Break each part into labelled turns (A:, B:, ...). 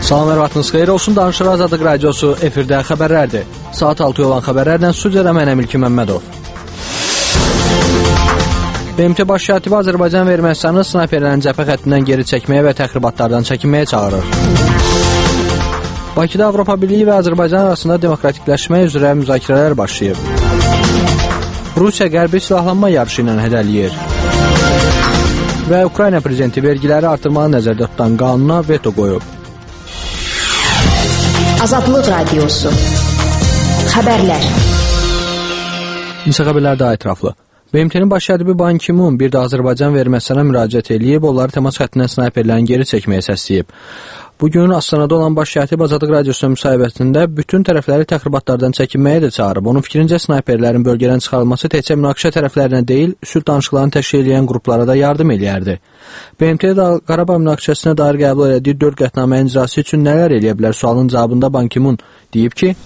A: Salam, ərvatınız xeyir olsun. Danışır Azadlıq Radiosu efirdə xəbərlərdir. Saat 6 olan xəbərlərlə studiyada mənəm İlki Məmmədov. BMT Baş katibi Azərbaycan və Ermənistanı snayperlərin cəbhə xəttindən geri çəkməyə və təxribatlardan çəkinməyə çağırır. Bakıda Avropa Birliyi və Azərbaycan arasında demokratikləşmə üzrə müzakirələr başlayıb. Rusiya qərbi silahlanma yarışı ilə hədələyir. Və Ukrayna prezidenti vergiləri artırmanı nəzərdə tutan qanuna veto qoyub.
B: Azadlıq Radiosu. Xəbərlər.
A: Misal xəbərlərdə ətraflı. BMT-nin baş katibi Ban Ki-moon bir də Azərbaycan və Ermənistana müraciət edib, onları təmas xəttindən snayperlərin geri çəkməyə səsləyib. Bugün Astanada olan baş katib Azadlıq Radiosunun müsahibəsində bütün tərəfləri təxribatlardan çəkinməyə də çağırıb. Onun fikrincə snayperlərin bölgədən çıxarılması təkcə münaqişə tərəflərinə deyil, sülh danışıqlarını təşkil edən qruplara da yardım eləyərdi. BMT Qarabağ münaqişəsinə dair qəbul etdiyi 4 qətnamənin icrası üçün nələr eləyə bilər sualın cavabında Ban Ki-moon deyib ki,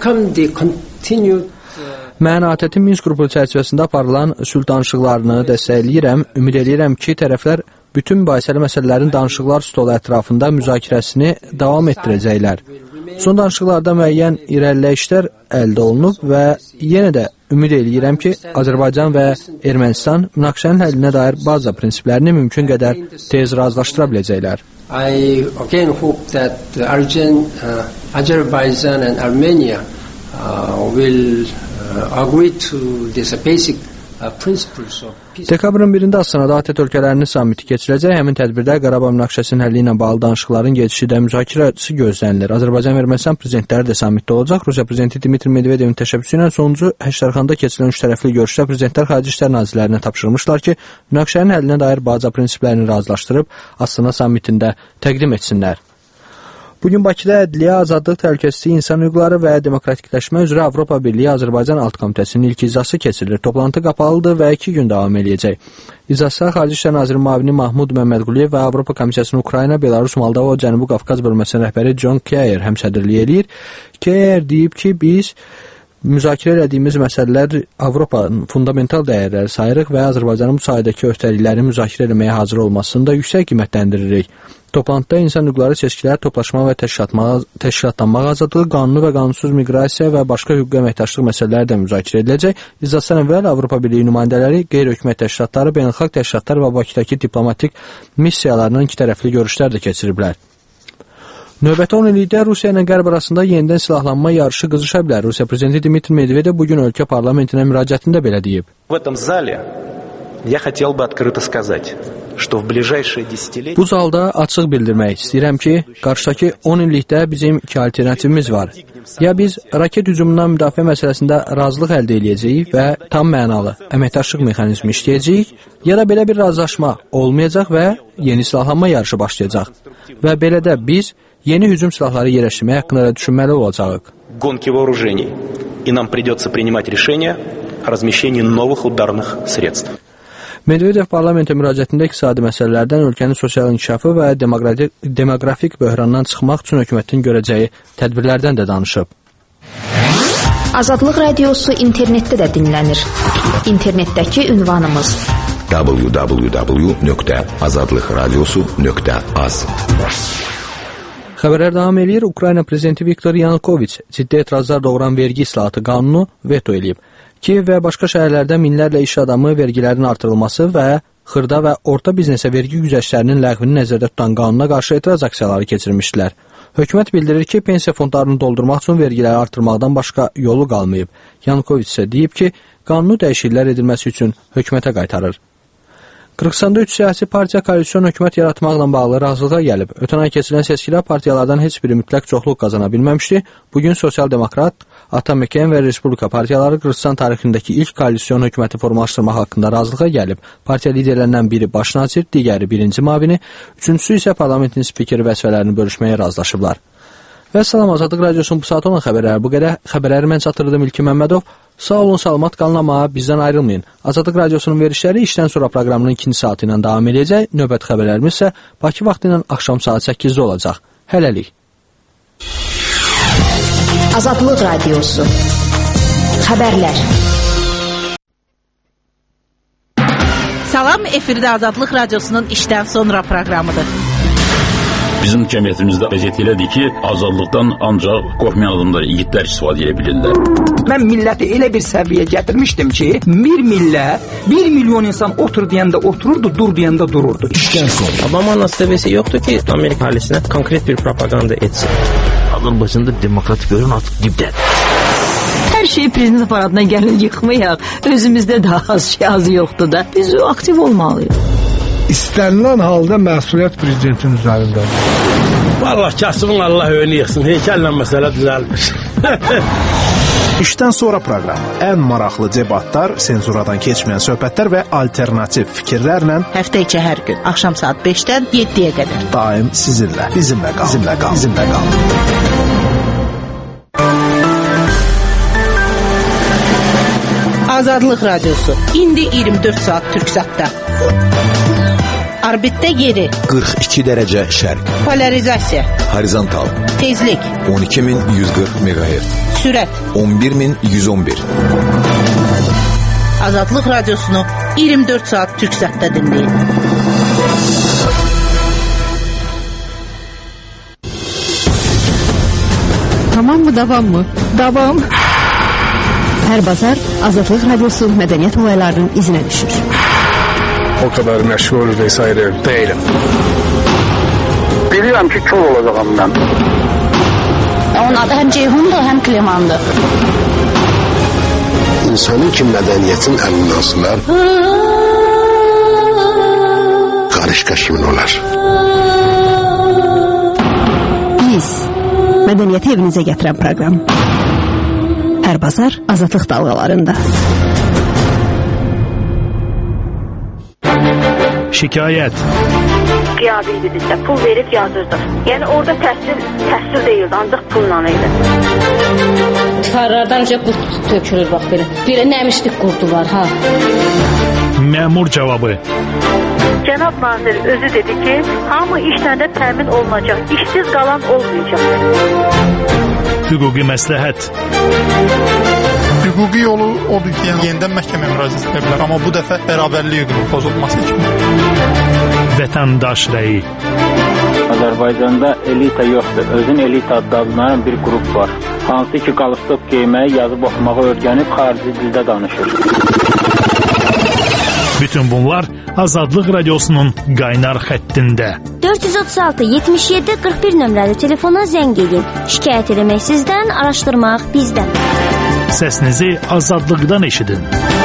A: mən ATƏT-in Minsk qrupu çərçivəsində aparılan sülh danışıqlarını dəstəkləyirəm. Ümid edirəm ki, tərəflər bütün mübahisəli məsələlərin danışıqlar stolu ətrafında müzakirəsini davam etdirəcəklər. Son danışıqlarda müəyyən irəliləyişlər əldə olunub və yenə də ümid edirəm ki, Azərbaycan və Ermənistan münaqişənin həllinə dair bazı prinsiplərini mümkün qədər tez razılaşdıra biləcəklər.
C: I again hope that Azerbaijan and Armenia will agree to this basic principles of peace.
A: Dekabrın 1-də Astanada ATƏT ölkələrinin samiti keçiriləcək. Həmin tədbirdə Qarabağ münaqişəsinin həlli ilə bağlı danışıqların gedişi də müzakirəsi gözlənilir. Azərbaycan və Ermənistan prezidentləri də samitdə olacaq. Rusiya prezidenti Dmitri Medvedevin təşəbbüsü ilə sonuncu Həştərxanda keçirilən 3 tərəfli görüşdə prezidentlər xarici işlər nazirlərinə tapşırmışlar ki, münaqişənin həllinə dair baza prinsiplərini razılaşdırıb Astana samitində təqdim etsinlər. Bugün Bakıda Ədliyyə, Azadlıq, Təhlükəsizlik, İnsan Hüquqları və Demokratikləşmə üzrə Avropa Birliyi Azərbaycan Alt Komitəsinin ilk iclası keçirilir. Toplantı qapalıdır və 2 gün davam eləyəcək. İclasda Xarici İşlər Naziri müavini Mahmud Məmmədquliyev və Avropa Komissiyasının Ukrayna, Belarus, Moldova və Cənubi Qafqaz bölməsinin rəhbəri John Keir həmsədrlik eləyir. Keir deyib ki, biz müzakirə etdiyimiz məsələlər Avropanın fundamental dəyərləri sayırıq və Azərbaycanın bu sahədəki öhdəlikləri müzakirə etməyə hazır olmasını da yüksək qiymətləndiririk. Toplantıda insan hüquqları seçkilər, toplaşma və təşkilatlanmaq azadlığı, qanuni və qanunsuz miqrasiya və başqa hüquq əməkdaşlıq məsələləri də müzakirə ediləcək. İclasdan əvvəl Avropa Birliyi nümayəndələri, qeyri-hökumət təşkilatları, beynəlxalq təşkilatlar və Bakıdakı diplomatik missiyalarının 2 tərəfli görüşlər də keçiriblər. Növbəti 10 illikdə Rusiya ilə Qərb arasında yenidən silahlanma yarışı qızışa bilər. Rusiya prezidenti Dmitri Medvedev bugün ölkə parlamentinə müraciətində belə deyib. Bu zalda açıq bildirmək istəyirəm ki, qarşıdakı 10 illikdə bizim 2 alternativimiz var. Ya biz raket hücumundan müdafiə məsələsində razılıq əldə edəcəyik və tam mənalı əməkdaşlıq mexanizmi işləyəcəyik, ya da belə bir razılaşma olmayacaq və yeni silahlanma yarışı başlayacaq. Və belə də biz yeni hücum silahları yerləşdirmək haqqında düşünməli olacağıq.
D: Гонки вооружений, и нам придется принимать решение о размещении новых ударных средств.
A: Medvedev parlamentə müraciətində iqtisadi məsələlərdən, ölkənin sosial inkişafı və demoqrafik böhrandan çıxmaq üçün hökumətin görəcəyi tədbirlərdən də danışıb.
B: Azadlıq Radiosu internetdə də dinlənir. İnternetdəki ünvanımız www.azadlıqradiosu.az.
A: Xəbərlər davam edir. Ukrayna prezidenti Viktor Yanukoviç ciddi etirazlar doğuran vergi islahatı qanunu veto edib. Kiyev və başqa şəhərlərdə minlərlə iş adamı vergilərin artırılması və xırda və orta biznesə vergi güzəştlərinin ləğvini nəzərdə tutan qanuna qarşı etiraz aksiyaları keçirmişdilər. Hökumət bildirir ki, pensiya fondlarını doldurmaq üçün vergiləri artırmaqdan başqa yolu qalmayıb. Yanukoviç isə deyib ki, qanunu dəyişikliklər edilməsi üçün hökumətə qaytarır. Qırğızstanda 3 siyasi partiya koalisyon hökumət yaratmaqla bağlı razılığa gəlib. Ötən ay keçirilən seçkidə partiyalardan heç biri mütləq çoxluq qazana bilməmişdi. Bugün Sosial-Demokrat, Atameken və Respublika partiyaları Qırğızstan tarixindəki ilk koalisyon hökuməti formalaşdırmaq haqqında razılığa gəlib. Partiya liderlərindən biri baş nazir, digəri birinci mavini, üçüncüsü isə parlamentin spikeri vəzifələrini bölüşməyə razılaşıblar. Və salam, Azadlıq Radiosunun bu saat olan xəbərləri bu qədər. Xəbərləri mən çatdırdım İlki Məmmədov. Sağ olun, salamat qalın, amma bizdən ayrılmayın. Azadlıq Radiosunun verişləri işdən sonra proqramının 2-ci saatı ilə davam edəcək. Növbəti xəbərlərimiz isə Bakı vaxtı ilə axşam saat 8-də olacaq. Hələlik.
B: Azadlıq Radiosu. Xəbərlər.
E: Salam, efirdə Azadlıq Radiosunun işdən sonra proqramıdır. Bizim cəmiyyətimizdə vəziyyət elədir ki, azadlıqdan ancaq qorxmayan adamlar, igidlər istifadə edə bilirlər.
F: Mən milləti elə bir səviyyəyə gətirmişdim ki, bir millət, 1 milyon insan otur deyəndə otururdu, dur deyəndə dururdu.
G: İşdən sonra. Obama'nın nasibesi yoktu ki, Amerika halisine konkret bir propaganda etsin.
H: Azərbaycanda demokratik görün artıq dibdədir.
I: Hər şey prezident aparatına gəlir yıxmayaq. Özümüzdə də az yoxdur da. Biz aktiv olmalıyıq.
J: İstənilən halda məsuliyyət prezidentin üzərindədir.
K: Vallahi kasımın Allah önünü yıxsın. Heykəllə məsələ düzəlmiş.
L: İşdən sonra proqramı. Ən maraqlı debatlar, senzuradan keçməyən söhbətlər və alternativ fikirlərlə
M: həftə içi hər gün axşam saat 5-dən 7-yə qədər.
L: Daim sizinlə. Bizimlə qalın. Bizimlə qalın. Bizimlə qalın.
M: Azadlıq Radiosu. İndi 24 saat Türksatda. Orbitdə yeri
N: 42 dərəcə şərq.
M: Polarizasiya.
N: Horizontal.
M: Tezlik
N: 12140 MHz.
M: Sürət
N: 11111.
M: Azadlıq Radiosunu 24 saat Türksatda dinləyin.
O: Tamam mı, davam mı?
M: Davam.
O: Hər bazar Azadlıq Radiosu mədəniyyət olaylarının izinə düşür.
J: O kadar məşğul vesaire değilim.
P: Bilirəm ki, kör olacağım mən.
Q: Onun adı həm Ceyhundur, həm Klemandır.
R: İnsanın ki, mədəniyyətin əlindən asılar, qarışqa kimin olar?
O: Biz, mədəniyyəti evinizə gətirən proqram. Hər bazar Azadlıq dalğalarında.
S: Şikayət.
T: Qiyabi idi bizdə, pul verib yazırdıq. Yəni orada təhsil deyildi, ancaq pulla idi.
U: Tıxarlardan öncə qurt tökülür, bax belə. Bir nəmişlik qurdu var, ha.
S: Məmur cavabı.
T: Cənab nazir özü dedi ki, hamı işlərdə təmin olunacaq, işsiz qalan olmayacaq.
S: Hüquqi məsləhət.
V: Hüquqi yolu odur ki, yenidən məhkəməyə müraciət edə bilər, amma bu dəfə bərabərlik hüququnun pozulması kimi.
S: Vətəndaş rəyi.
W: Azərbaycanda elita yoxdur. Özün elita adlanan bir qrup var. Hansı ki, qalstok geyməyi, yazıb oxumağı öyrənib xarici dildə danışır.
S: Bütün bunlar Azadlıq Radiosunun qaynar xəttində.
X: 436-77-41 nömrəli telefona zəng edin. Şikayət eləmək sizdən, araşdırmaq bizdən.
S: Səsinizi azadlıqdan eşidin.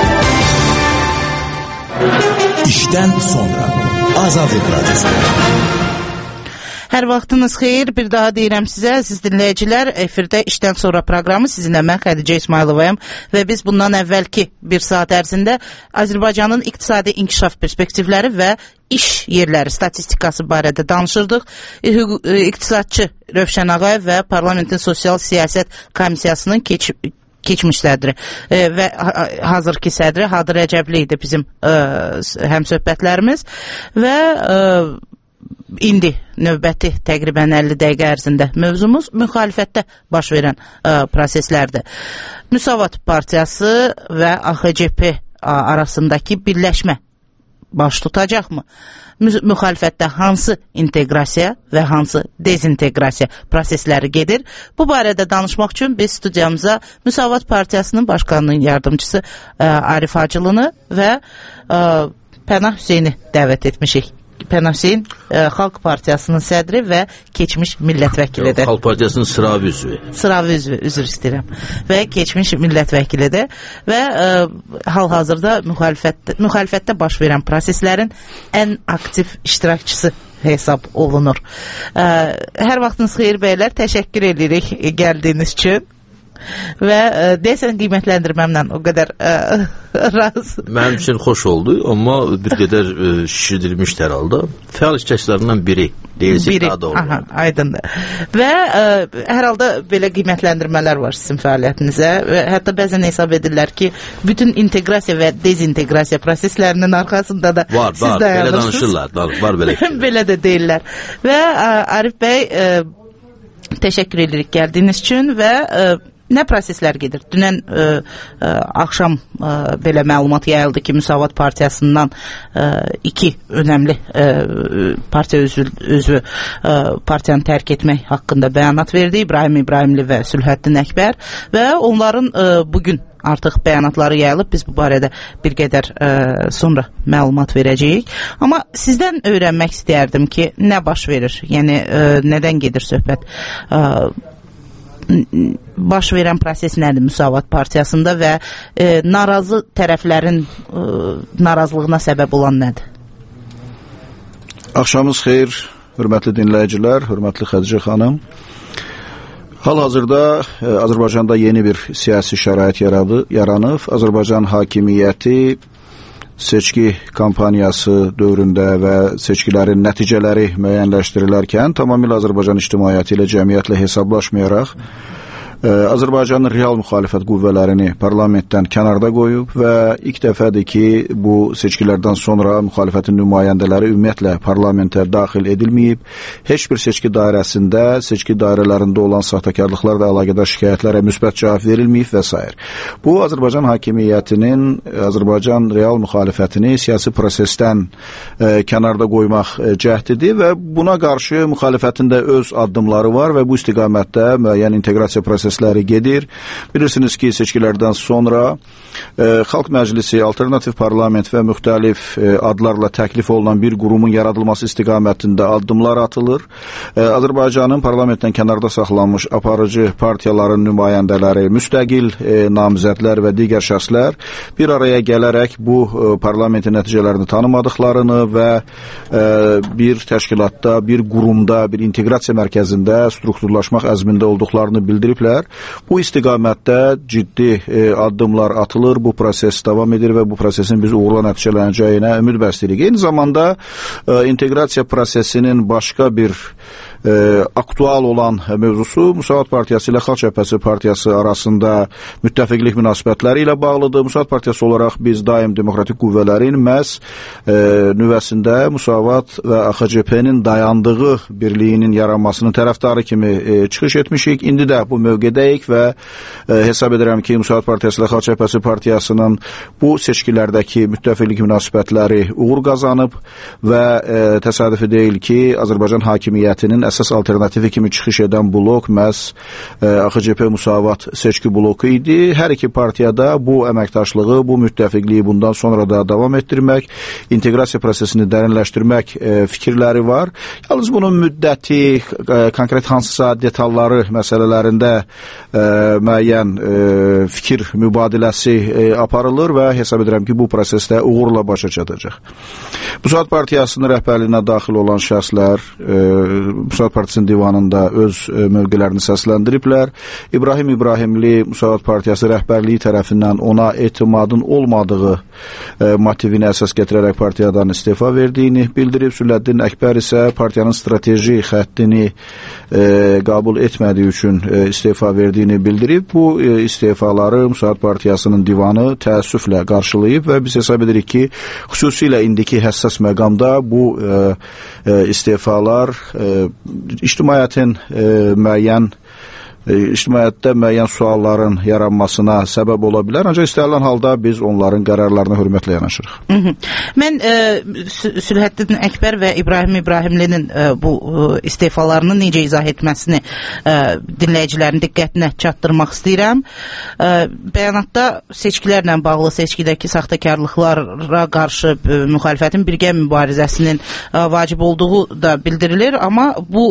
G: İşdən sonra Azadlıq Radiosu.
M: Hər vaxtınız xeyir, bir daha deyirəm sizə, siz dinləyicilər, efirdə işdən sonra proqramı sizinlə mən Xədicə İsmayılovayam və biz bundan əvvəlki bir saat ərzində Azərbaycanın iqtisadi inkişaf perspektivləri və iş yerləri statistikası barədə danışırdıq. İqtisadçı Rövşən Ağayev və Parlamentin Sosial Siyasət Komissiyasının keçmiş sədri və hazırki sədri Hadır Rəcəbli idi bizim həmsöhbətlərimiz və indi növbəti təqribən 50 dəqiqə ərzində mövzumuz müxalifətdə baş verən proseslərdir. Müsavat Partiyası və AXCP arasındakı birləşmə baş tutacaqmı? Müxalifətdə hansı inteqrasiya və hansı dezinteqrasiya prosesləri gedir? Bu barədə danışmaq üçün biz studiyamıza Müsavat Partiyasının başqanının yardımcısı Arif Hacılını və Pənah Hüseyni dəvət etmişik. Pənah Hüseyn Xalq Partiyasının sədri və keçmiş millətvəkilidir.
H: Xalq Partiyasının sıravi üzvü.
M: Sıravi üzvü, üzr istəyirəm. Və keçmiş millətvəkilidir və hal-hazırda müxalifətdə baş verən proseslərin ən aktiv iştirakçısı hesab olunur. Hər vaxtınız xeyir bəylər, təşəkkür edirik gəldiyiniz üçün. Və deyəsən qiymətləndirməmlə o qədər razı.
H: Mənim üçün xoş oldu, amma bir qədər şişirdilmişdir hər halda. Fəal iştirakçılarından biri deyilsək daha doğru.
M: Aha, aydındır. Və hər halda belə qiymətləndirmələr var sizin fəaliyyətinizə. Hətta bəzən hesab edirlər ki, bütün inteqrasiya və dezinteqrasiya proseslərinin arxasında da
H: var,
M: siz dayanırsınız.
H: Belə danışırlar, var belə.
M: Belə də deyirlər. Və Arif bəy, təşəkkür edirik gəldiyiniz üçün və Nə proseslər gedir? Dünən axşam belə məlumat yayıldı ki, Müsavat Partiyasından 2 önəmli partiya üzvü partiyanı tərk etmək haqqında bəyanat verdi. İbrahim İbrahimli və Sülhəddin Əkbər və onların bugün artıq bəyanatları yayılıb. Biz bu barədə bir qədər sonra məlumat verəcəyik. Amma sizdən öyrənmək istəyərdim ki, nə baş verir? Yəni, nədən gedir söhbət? Baş verən proses nədir Müsavat Partiyasında və narazı tərəflərin narazılığına səbəb olan nədir?
A: Axşamınız xeyir, hörmətli dinləyicilər, hörmətli Xədicə xanım. Hal-hazırda Azərbaycanda yeni bir siyasi şərait yaranıb. Azərbaycan hakimiyyəti seçki kampaniyası dövründə və seçkilərin nəticələri müəyyənləşdirilərkən tamamilə Azərbaycan ictimaiyyəti ilə, cəmiyyətlə hesablaşmayaraq Azərbaycanın real müxalifət qüvvələrini parlamentdən kənarda qoyub və ilk dəfədir ki, bu seçkilərdən sonra müxalifətin nümayəndələri ümumiyyətlə parlamentə daxil edilməyib. Heç bir seçki dairəsində, seçki dairələrində olan saxtakarlıqlarla əlaqədar şikayətlərə müsbət cavab verilməyib və s. Bu, Azərbaycan hakimiyyətinin Azərbaycan real müxalifətini siyasi prosesdən kənarda qoymaq cəhdidir və buna qarşı müxalifətin də öz addımları var və bu istiqamətdə müəyyən inteqrasiya prosesləri gedir. Bilirsiniz ki, seçkilərdən sonra Xalq Məclisi, alternativ parlament və müxtəlif adlarla təklif olunan bir qurumun yaradılması istiqamətində addımlar atılır. Azərbaycanın parlamentdən kənarda saxlanmış aparıcı partiyaların nümayəndələri, müstəqil namizədlər və digər şəxslər bir araya gələrək bu parlamentin nəticələrini tanımadıqlarını və bir təşkilatda, bir qurumda, bir inteqrasiya mərkəzində strukturlaşmaq əzmində olduqlarını bildiriblər. Bu istiqamətdə ciddi addımlar atılır, bu proses davam edir və bu prosesin biz uğurla nəticələnəcəyinə ümid bəsləyirik. Eyni zamanda inteqrasiya prosesinin başqa bir aktual olan mövzusu Müsavat Partiyası ilə Xalq Cəbhəsi Partiyası arasında müttəfiqlik münasibətləri ilə bağlıdır. Müsavat Partiyası olaraq biz daim demokratik qüvvələrin məhz nüvəsində Müsavat və AXCP-nin dayandığı birliyinin yaranmasının tərəfdarı kimi çıxış etmişik. İndi də bu mövqedəyik və hesab edirəm ki, Müsavat Partiyası ilə Xalq Cəbhəsi Partiyasının bu seçkilərdəki müttəfiqlik münasibətləri uğur qazanıb və təsadüfi deyil ki, Azərbaycan hakimiyyətinin əsas alternativi kimi çıxış edən blok məhz AXCP Müsavat seçki bloku idi. Hər iki partiyada bu əməkdaşlığı, bu müttəfiqliyi bundan sonra da davam etdirmək, inteqrasiya prosesini dərinləşdirmək fikirləri var. Yalnız bunun müddəti, konkret hansısa detalları məsələlərində müəyyən fikir mübadiləsi aparılır və hesab edirəm ki, bu prosesdə uğurla başa çatacaq. Müsavat Partiyasının rəhbərliyinə daxil olan şəxslər Müsavat Partiyasının divanında öz mövqelərini səsləndiriblər. İbrahim İbrahimli Müsavat Partiyası rəhbərliyi tərəfindən ona etimadın olmadığı motivini əsas gətirərək partiyadan istifa verdiyini bildirib. Sülhəddin Əkbər isə partiyanın strateji xəttini qəbul etmədiyi üçün istifa verdiyini bildirib. Bu istifaları Müsavat Partiyasının divanı təəssüflə qarşılayıb və biz hesab edirik ki, xüsusilə indiki həssas məqamda bu istifalar ictimaiyyətin ictimaiyyətdə müəyyən sualların yaranmasına səbəb ola bilər. Ancaq istənilən halda biz onların qərarlarına hörmətlə yanaşırıq.
M: Mən Sülhəddin Əkbər və İbrahim İbrahimlinin bu istifalarını necə izah etməsini dinləyicilərin diqqətinə çatdırmaq istəyirəm. Bəyanatda seçkilərlə bağlı seçkidəki saxtakarlıqlara qarşı müxalifətin birgə mübarizəsinin vacib olduğu da bildirilir, amma bu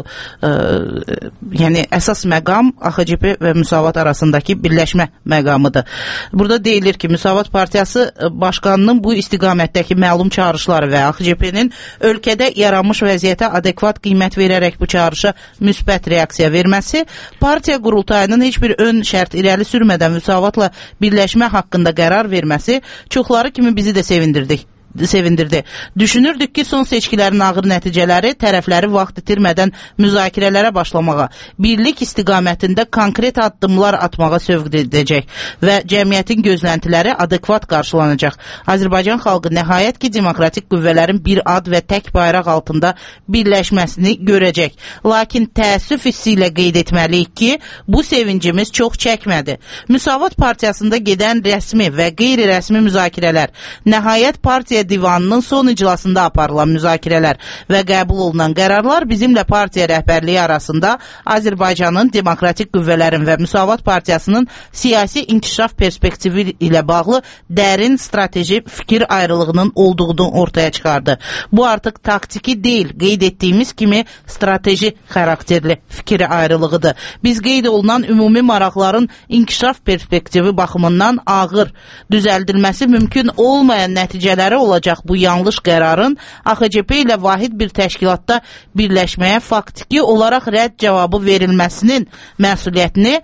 M: yəni əsas məqam AXCP və Müsavat arasındakı birləşmə məqamıdır. Burada deyilir ki, Müsavat Partiyası başqanının bu istiqamətdəki məlum çağrışları və AXCP-nin ölkədə yaranmış vəziyyətə adekvat qiymət verərək bu çağrışa müsbət reaksiya verməsi, partiya qurultayının heç bir ön şərt irəli sürmədən Müsavatla birləşmə haqqında qərar verməsi çoxları kimi bizi də sevindirdi sevindirdi. Düşünürdük ki, son seçkilərin ağır nəticələri tərəfləri vaxt itirmədən müzakirələrə başlamağa, birlik istiqamətində konkret addımlar atmağa sövq edəcək və cəmiyyətin gözləntiləri adekvat qarşılanacaq. Azərbaycan xalqı nəhayət ki, demokratik qüvvələrin bir ad və tək bayraq altında birləşməsini görəcək. Lakin təəssüf hissi ilə qeyd etməliyik ki, bu sevincimiz çox çəkmədi. Müsavat Partiyasında gedən rəsmi və qeyri-rəsmi müzakirələr, nəhayət partiya divanının son iclasında aparılan müzakirələr və qəbul olunan qərarlar bizimlə partiya rəhbərliyi arasında Azərbaycanın demokratik qüvvələrin və Müsavat Partiyasının siyasi inkişaf perspektivi ilə bağlı dərin strateji fikir ayrılığının olduğunu ortaya çıxardı. Bu artıq taktiki deyil, qeyd etdiyimiz kimi strateji xarakterli fikir ayrılığıdır. Biz qeyd olunan ümumi maraqların inkişaf perspektivi baxımından ağır, düzəldilməsi mümkün olmayan nəticələri olacaq bu yanlış qərarın AXCP ilə vahid bir təşkilatda birləşməyə faktiki olaraq rədd cavabı verilməsinin məsuliyyətini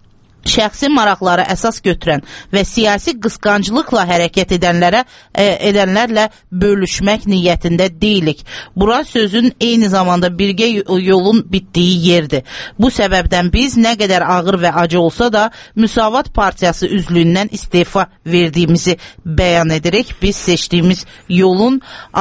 M: şəxsi maraqları əsas götürən və siyasi qısqanclıqla hərəkət edənlərlə bölüşmək niyyətində deyilik. Bura sözün eyni zamanda birgə yolun bitdiyi yerdir. Bu səbəbdən biz nə qədər ağır və acı olsa da Müsavat Partiyası üzvlüyündən istefa verdiyimizi bəyan edirik. Biz seçdiyimiz yolun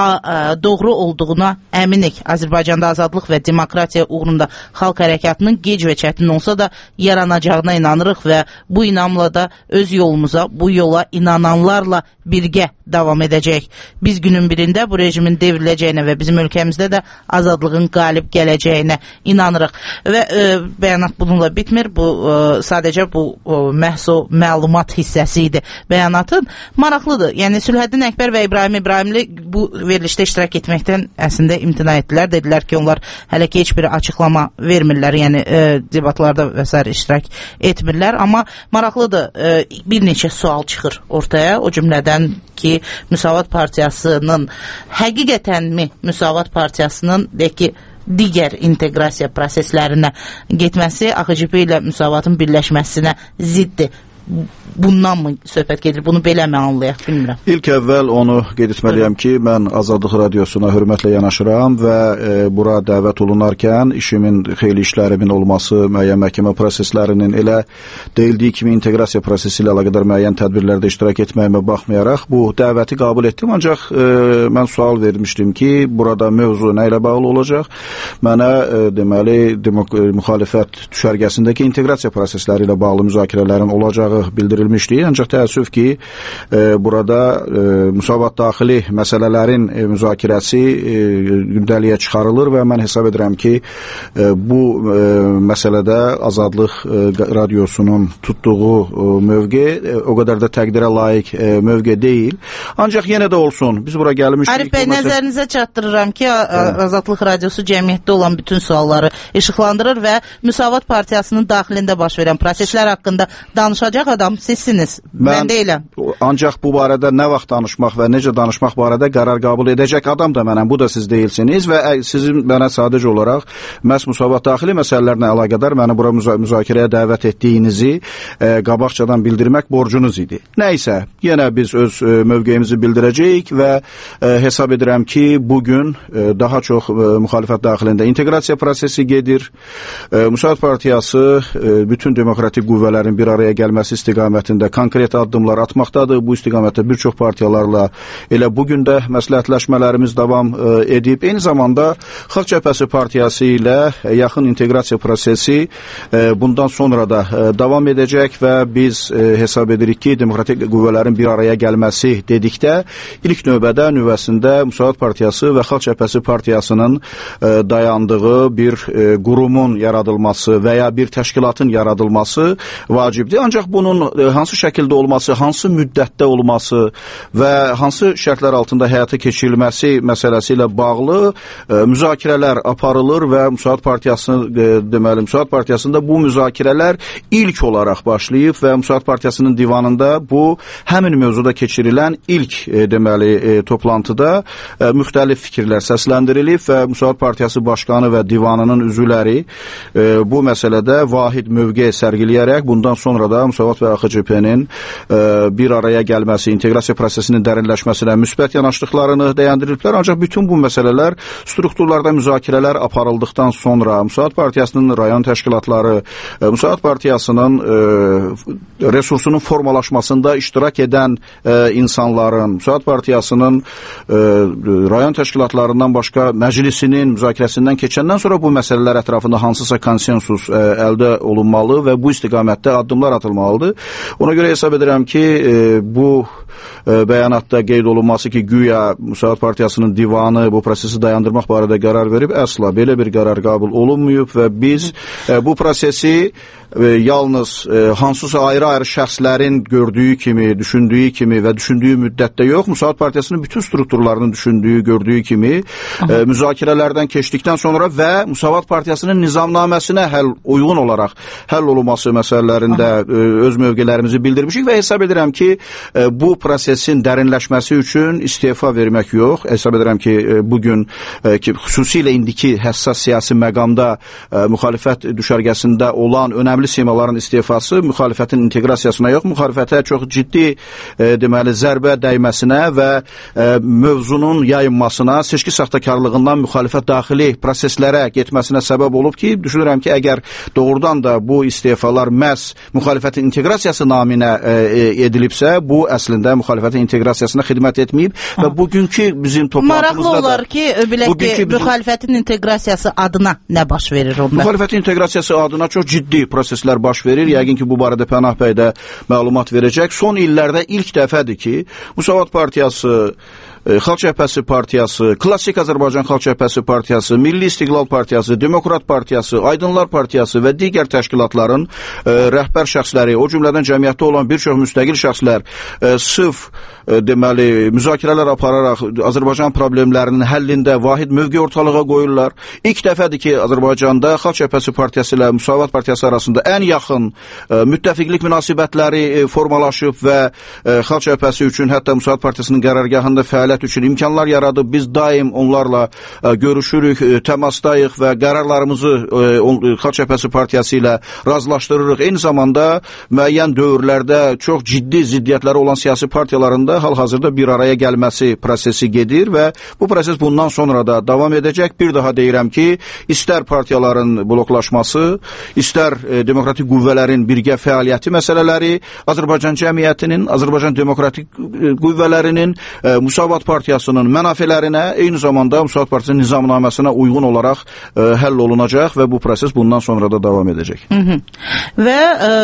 M: doğru olduğuna əminik. Azərbaycanda azadlıq və demokratiya uğrunda xalq hərəkatının gec və çətin olsa da yaranacağına inanırıq və bu inamla da öz yolumuza, bu yola inananlarla birgə davam edəcək. Biz günün birində bu rejimin devriləcəyinə və bizim ölkəmizdə də azadlığın qalib gələcəyinə inanırıq. Və bəyanat bununla bitmir. Bu sadəcə bu məhz o məlumat hissəsi idi bəyanatın. Maraqlıdır. Yəni Sülhəddin Əkbər və İbrahim İbrahimli bu verilişdə iştirak etməkdən əslində imtina etdilər. Dedilər ki, onlar hələ ki heç bir açıqlama vermirlər. Yəni debatlarda və s. iştirak etmirlər. Amma maraqlıdır. Bir neçə sual çıxır ortaya. O cümlədən ki, Müsavat Partiyasının həqiqətənmi Müsavat Partiyasının digər inteqrasiya proseslərinə getməsi AXCP ilə Müsavatın birləşməsinə ziddir. Bundan mı söhbət gedir? Bunu belə mi anlayaq, bilmirəm.
A: İlk əvvəl onu qeyd etməliyəm ki, mən Azadlıq Radiosuna hörmətlə yanaşıram və bura dəvət olunarkən işimin, xeyli işlərimin olması, müəyyən məhkəmə proseslərinin elə deyildiyi kimi inteqrasiya prosesi ilə əlaqədar müəyyən tədbirlərdə iştirak etməyimə baxmayaraq bu dəvəti qəbul etdim. Ancaq mən sual vermişdim ki, burada mövzu nə ilə bağlı olacaq? Mənə deməli müxalifət düşərgəsindəki inteqrasiya prosesləri ilə bağlı müzakirələrin olacağı bildirilmişdi. Ancaq təəssüf ki, burada Müsavat daxili məsələlərin müzakirəsi gündəliyə çıxarılır və mən hesab edirəm ki, bu məsələdə Azadlıq Radiosunun tutduğu mövqe o qədər də təqdirə layiq mövqe deyil. Ancaq yenə də olsun, biz bura gəlmişdik.
M: Arif bəy, nəzərinizə çatdırıram ki, Azadlıq Radiosu cəmiyyətdə olan bütün sualları işıqlandırır və Müsavat Partiyasının daxilində baş verən proseslər haqqında danışacaq adam sizsiniz, mən deyiləm.
A: Ancaq bu barədə nə vaxt danışmaq və necə danışmaq barədə qərar qəbul edəcək adam da mənəm, bu da siz deyilsiniz və sizin mənə sadəcə olaraq məhz Müsavat daxili məsələlərlə əlaqədar məni bura müzakirəyə dəvət etdiyinizi qabaqcadan bildirmək borcunuz idi. Nəysə, yenə biz öz mövqeyimizi bildirəcəyik və hesab edirəm ki, bugün daha çox müxalifət daxilində inteqrasiya prosesi gedir. Müsavat Partiyası bütün demokratik qüvvələrin bir araya gəlməsi istiqamətində konkret addımlar atmaqdadır. Bu istiqamətdə bir çox partiyalarla elə bugün də məsləhətləşmələrimiz davam edib. Eyni zamanda Xalq Cəbhəsi Partiyası ilə yaxın inteqrasiya prosesi bundan sonra da davam edəcək və biz hesab edirik ki, demokratik qüvvələrin bir araya gəlməsi dedikdə ilk növbədə nüvəsində Müsavat Partiyası və Xalq Cəbhəsi Partiyasının dayandığı bir qurumun yaradılması və ya bir təşkilatın yaradılması vacibdir. Ancaq bunun hansı şəkildə olması, hansı müddətdə olması və hansı şərtlər altında həyata keçirilməsi məsələsi ilə bağlı müzakirələr aparılır və Müsavat Partiyasında bu müzakirələr ilk olaraq başlayıb və Müsavat Partiyasının divanında bu həmin mövzuda keçirilən ilk toplantıda müxtəlif fikirlər səsləndirilib və Müsavat Partiyası başqanı və divanının üzvləri bu məsələdə vahid mövqe sərgiləyərək bundan sonra da Müsavat Müsavat və AXCP-nin bir araya gəlməsi, inteqrasiya prosesinin dərinləşməsinə müsbət yanaşdıqlarını dəyəndirirlər. Ancaq bütün bu məsələlər strukturlarda müzakirələr aparıldıqdan sonra Müsavat Partiyasının rayon təşkilatları, Müsavat Partiyasının resursunun formalaşmasında iştirak edən insanların, Müsavat Partiyasının rayon təşkilatlarından başqa məclisinin müzakirəsindən keçəndən sonra bu məsələlər ətrafında hansısa konsensus əldə olunmalı və bu istiqamətdə addımlar atılmalıdır. Ona görə hesab edirəm ki, bu bəyanatda qeyd olunması ki, güya Müsavat Partiyasının divanı bu prosesi dayandırmaq barədə qərar verib, əsla belə bir qərar qəbul olunmuyub və biz bu prosesi yalnız hansısa ayrı-ayrı şəxslərin gördüyü kimi, düşündüyü kimi və düşündüyü müddətdə yox, Müsavat Partiyasının bütün strukturlarının düşündüyü, gördüyü kimi müzakirələrdən keçdikdən sonra və Müsavat Partiyasının nizamnaməsinə uyğun olaraq həll olunması məsələlərində öz mövqelərimizi bildirmişik və hesab edirəm ki, bu prosesin dərinləşməsi üçün istefa vermək yox. Hesab edirəm ki, bugün xüsusilə indiki həssas siyasi məqamda müxalifət düşərgəsində olan önəmli simaların istifası müxalifətin inteqrasiyasına yox, müxalifətə çox ciddi deməli zərbə dəyməsinə və mövzunun yayınmasına, seçki saxtakarlığından müxalifət daxili proseslərə getməsinə səbəb olub ki, düşünürəm ki, əgər doğrudan da bu istifalar məhz müxalifətin inteqrasiyası naminə edilibsə, bu əslində müxalifətin inteqrasiyasına xidmət etməyib və bugünkü bizim toplantımızda
M: maraqlı olar ki, bilək ki, müxalifətin inteqrasiyası adına nə baş verir onda?
A: Müxalifətin inteqrasiyası adına çox ciddi proseslər baş verir. Yəqin ki, bu barədə Pənah bəy də məlumat verəcək. Son illərdə ilk dəfədir ki, Müsavat Partiyası, Xalq Cəbhəsi Partiyası, Klassik Azərbaycan Xalq Cəbhəsi Partiyası, Milli İstiqlal Partiyası, Demokrat Partiyası, Aydınlar Partiyası və digər təşkilatların rəhbər şəxsləri, o cümlədən cəmiyyətdə olan bir çox müstəqil şəxslər sırf deməli müzakirələr apararaq Azərbaycan problemlərinin həllində vahid mövqe ortalığa qoyurlar. İlk dəfədir ki, Azərbaycanda Xalq Cəbhəsi Partiyası ilə Müsavat Partiyası arasında ən yaxın müttəfiqlik münasibətləri formalaşıb və Xalq Cəbhəsi üçün hətta Müsavat Partiyasının qərargahında fəaliyyət üçün imkanlar yaradıb. Biz daim onlarla görüşürük, təmasdayıq və qərarlarımızı Xalq Cəbhəsi Partiyası ilə razılaşdırırıq. Eyni zamanda müəyyən dövrlərdə çox ciddi ziddiyyətləri olan siyasi partiyalarında hal-hazırda bir araya gəlməsi prosesi gedir və bu proses bundan sonra da davam edəcək. Bir daha deyirəm ki, istər partiyaların bloklaşması, istər demokratik qüvvələrin birgə fəaliyyəti məsələləri Azərbaycan cəmiyyətinin, Azərbaycan demokratik qüvvələrinin, Müsavat Partiyasının mənafələrinə, eyni zamanda Müsavat Partiyasının nizamnaməsinə uyğun olaraq həll olunacaq və bu proses bundan sonra da davam edəcək.
M: Və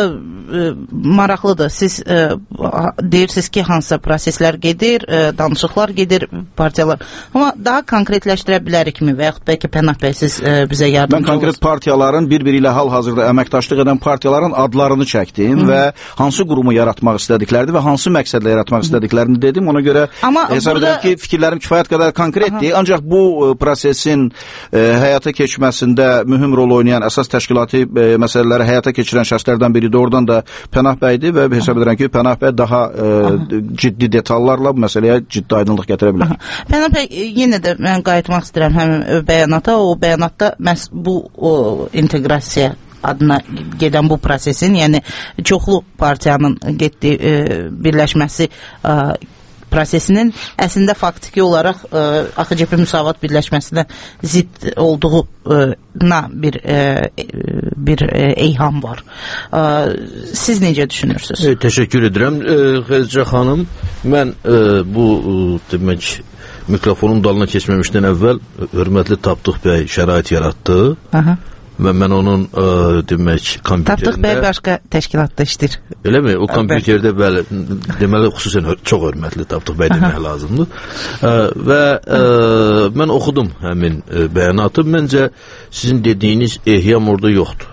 M: maraqlıdır, siz deyirsiniz ki, hansısa proseslər gedir, danışıqlar gedir, partiyalar. Amma daha konkretləşdirə bilərikmi və yaxud bəlkə Pənah bəy siz bizə yardımcı olun?
A: Mən konkret partiyaların bir-biri ilə hal-hazırda əməkdaşlıq edən partiyaların adlarını çəkdim və hansı qurumu yaratmaq istədiklərini və hansı məqsədlə yaratmaq istədiklərini dedim. Ona görə hesab edirəm ki, fikirlərim kifayət qədər konkretdir. Ancaq bu prosesin həyata keçməsində mühüm rol oynayan əsas təşkilati məsələləri həyata keçirən şəxslərdən biri doğrudan da Pənah bəydir və hesab edirəm ki, Pənah bəy daha ciddi detallarla bu məsələyə ciddi aydınlıq gətirə bilər.
M: Pənah bəy, yenə də mən qayıtmaq istəyirəm həmin bəyanata. O bəyanatda məhz bu inteqrasiya adına gedən bu prosesin, yəni çoxlu partiyanın getdiyi birləşməsi prosesinin əslində faktiki olaraq AXCP Müsavat birləşməsinə zidd olduğuna bir eyham var. Siz necə düşünürsünüz?
H: Təşəkkür edirəm Xədicə xanım. Mən bu demək mikrofonun dalına keçməmişdən əvvəl hörmətli Tapdıq bəy şərait yaratdı. Və mən onun demək kompüterində...
M: Tapdıq bəy başqa təşkilatda işdir.
H: Elə mi? O kompüterdə bəli, deməli xüsusən çox hörmətli Tapdıq bəy demək lazımdır. Və mən oxudum həmin bəyanatı. Məncə sizin dediyiniz ehyam orada yoxdur.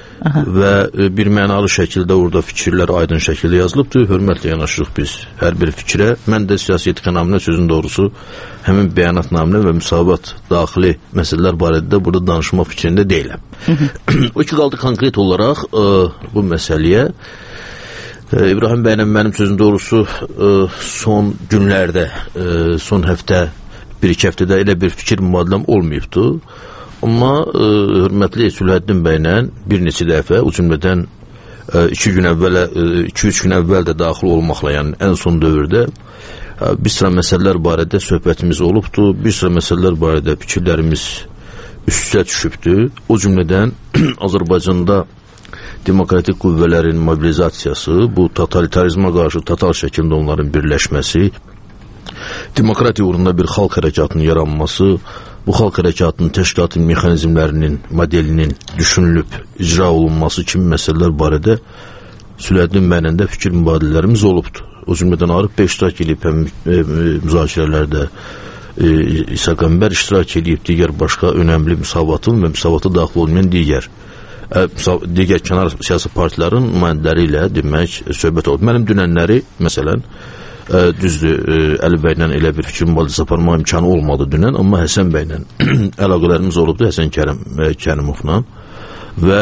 H: Və bir mənalı şəkildə orada fikirlər aydın şəkildə yazılıbdır. Hörmətlə yanaşırıq biz hər bir fikrə. Mən də siyasi etika naminə sözün doğrusu həmin bəyanat naminə və müsavat daxili məsələlər barədə burada danışmaq fikrində deyiləm. O ki qaldı konkret olaraq bu məsələyə İbrahim bəylə mənim sözün doğrusu son günlərdə, son həftə, bir-iki həftədə elə bir fikir mübadiləm olmayıbdır. Amma hörmətli Sülhəddin bəylə bir neçə dəfə, o cümlədən 2-3 gün əvvəl də daxil olmaqla, yəni ən son dövrdə bir sıra məsələlər barədə söhbətimiz olubdur, bir sıra məsələlər barədə fikirlərimiz üst-üstə düşübdür. O cümlədən Azərbaycanda demokratik qüvvələrin mobilizasiyası, bu totalitarizmə qarşı total şəkildə onların birləşməsi, demokratiya uğrunda bir xalq hərəkatının yaranması, bu xalq hərəkatının təşkilatın mexanizmlərinin, modelinin düşünülüb, icra olunması kimi məsələlər barədə Sülədin mənəndə fikir mübadilələrimiz olubdur. O cümlədən Arif bəy iştirak edib müzakirələrdə, İsa Qəmbər iştirak edib, digər başqa önəmli müsavatın və müsavata daxil olmayan digər kənar siyasi partilərin nümayəndələri ilə demək söhbət olub. Mənim dünənləri, məsələn, düzdür, Əli bəylə elə bir fikir mübadiləsi aparmaq imkanı olmadı dünən, amma Həsən bəylə əlaqələrimiz olubdu, Həsən Kərimovla və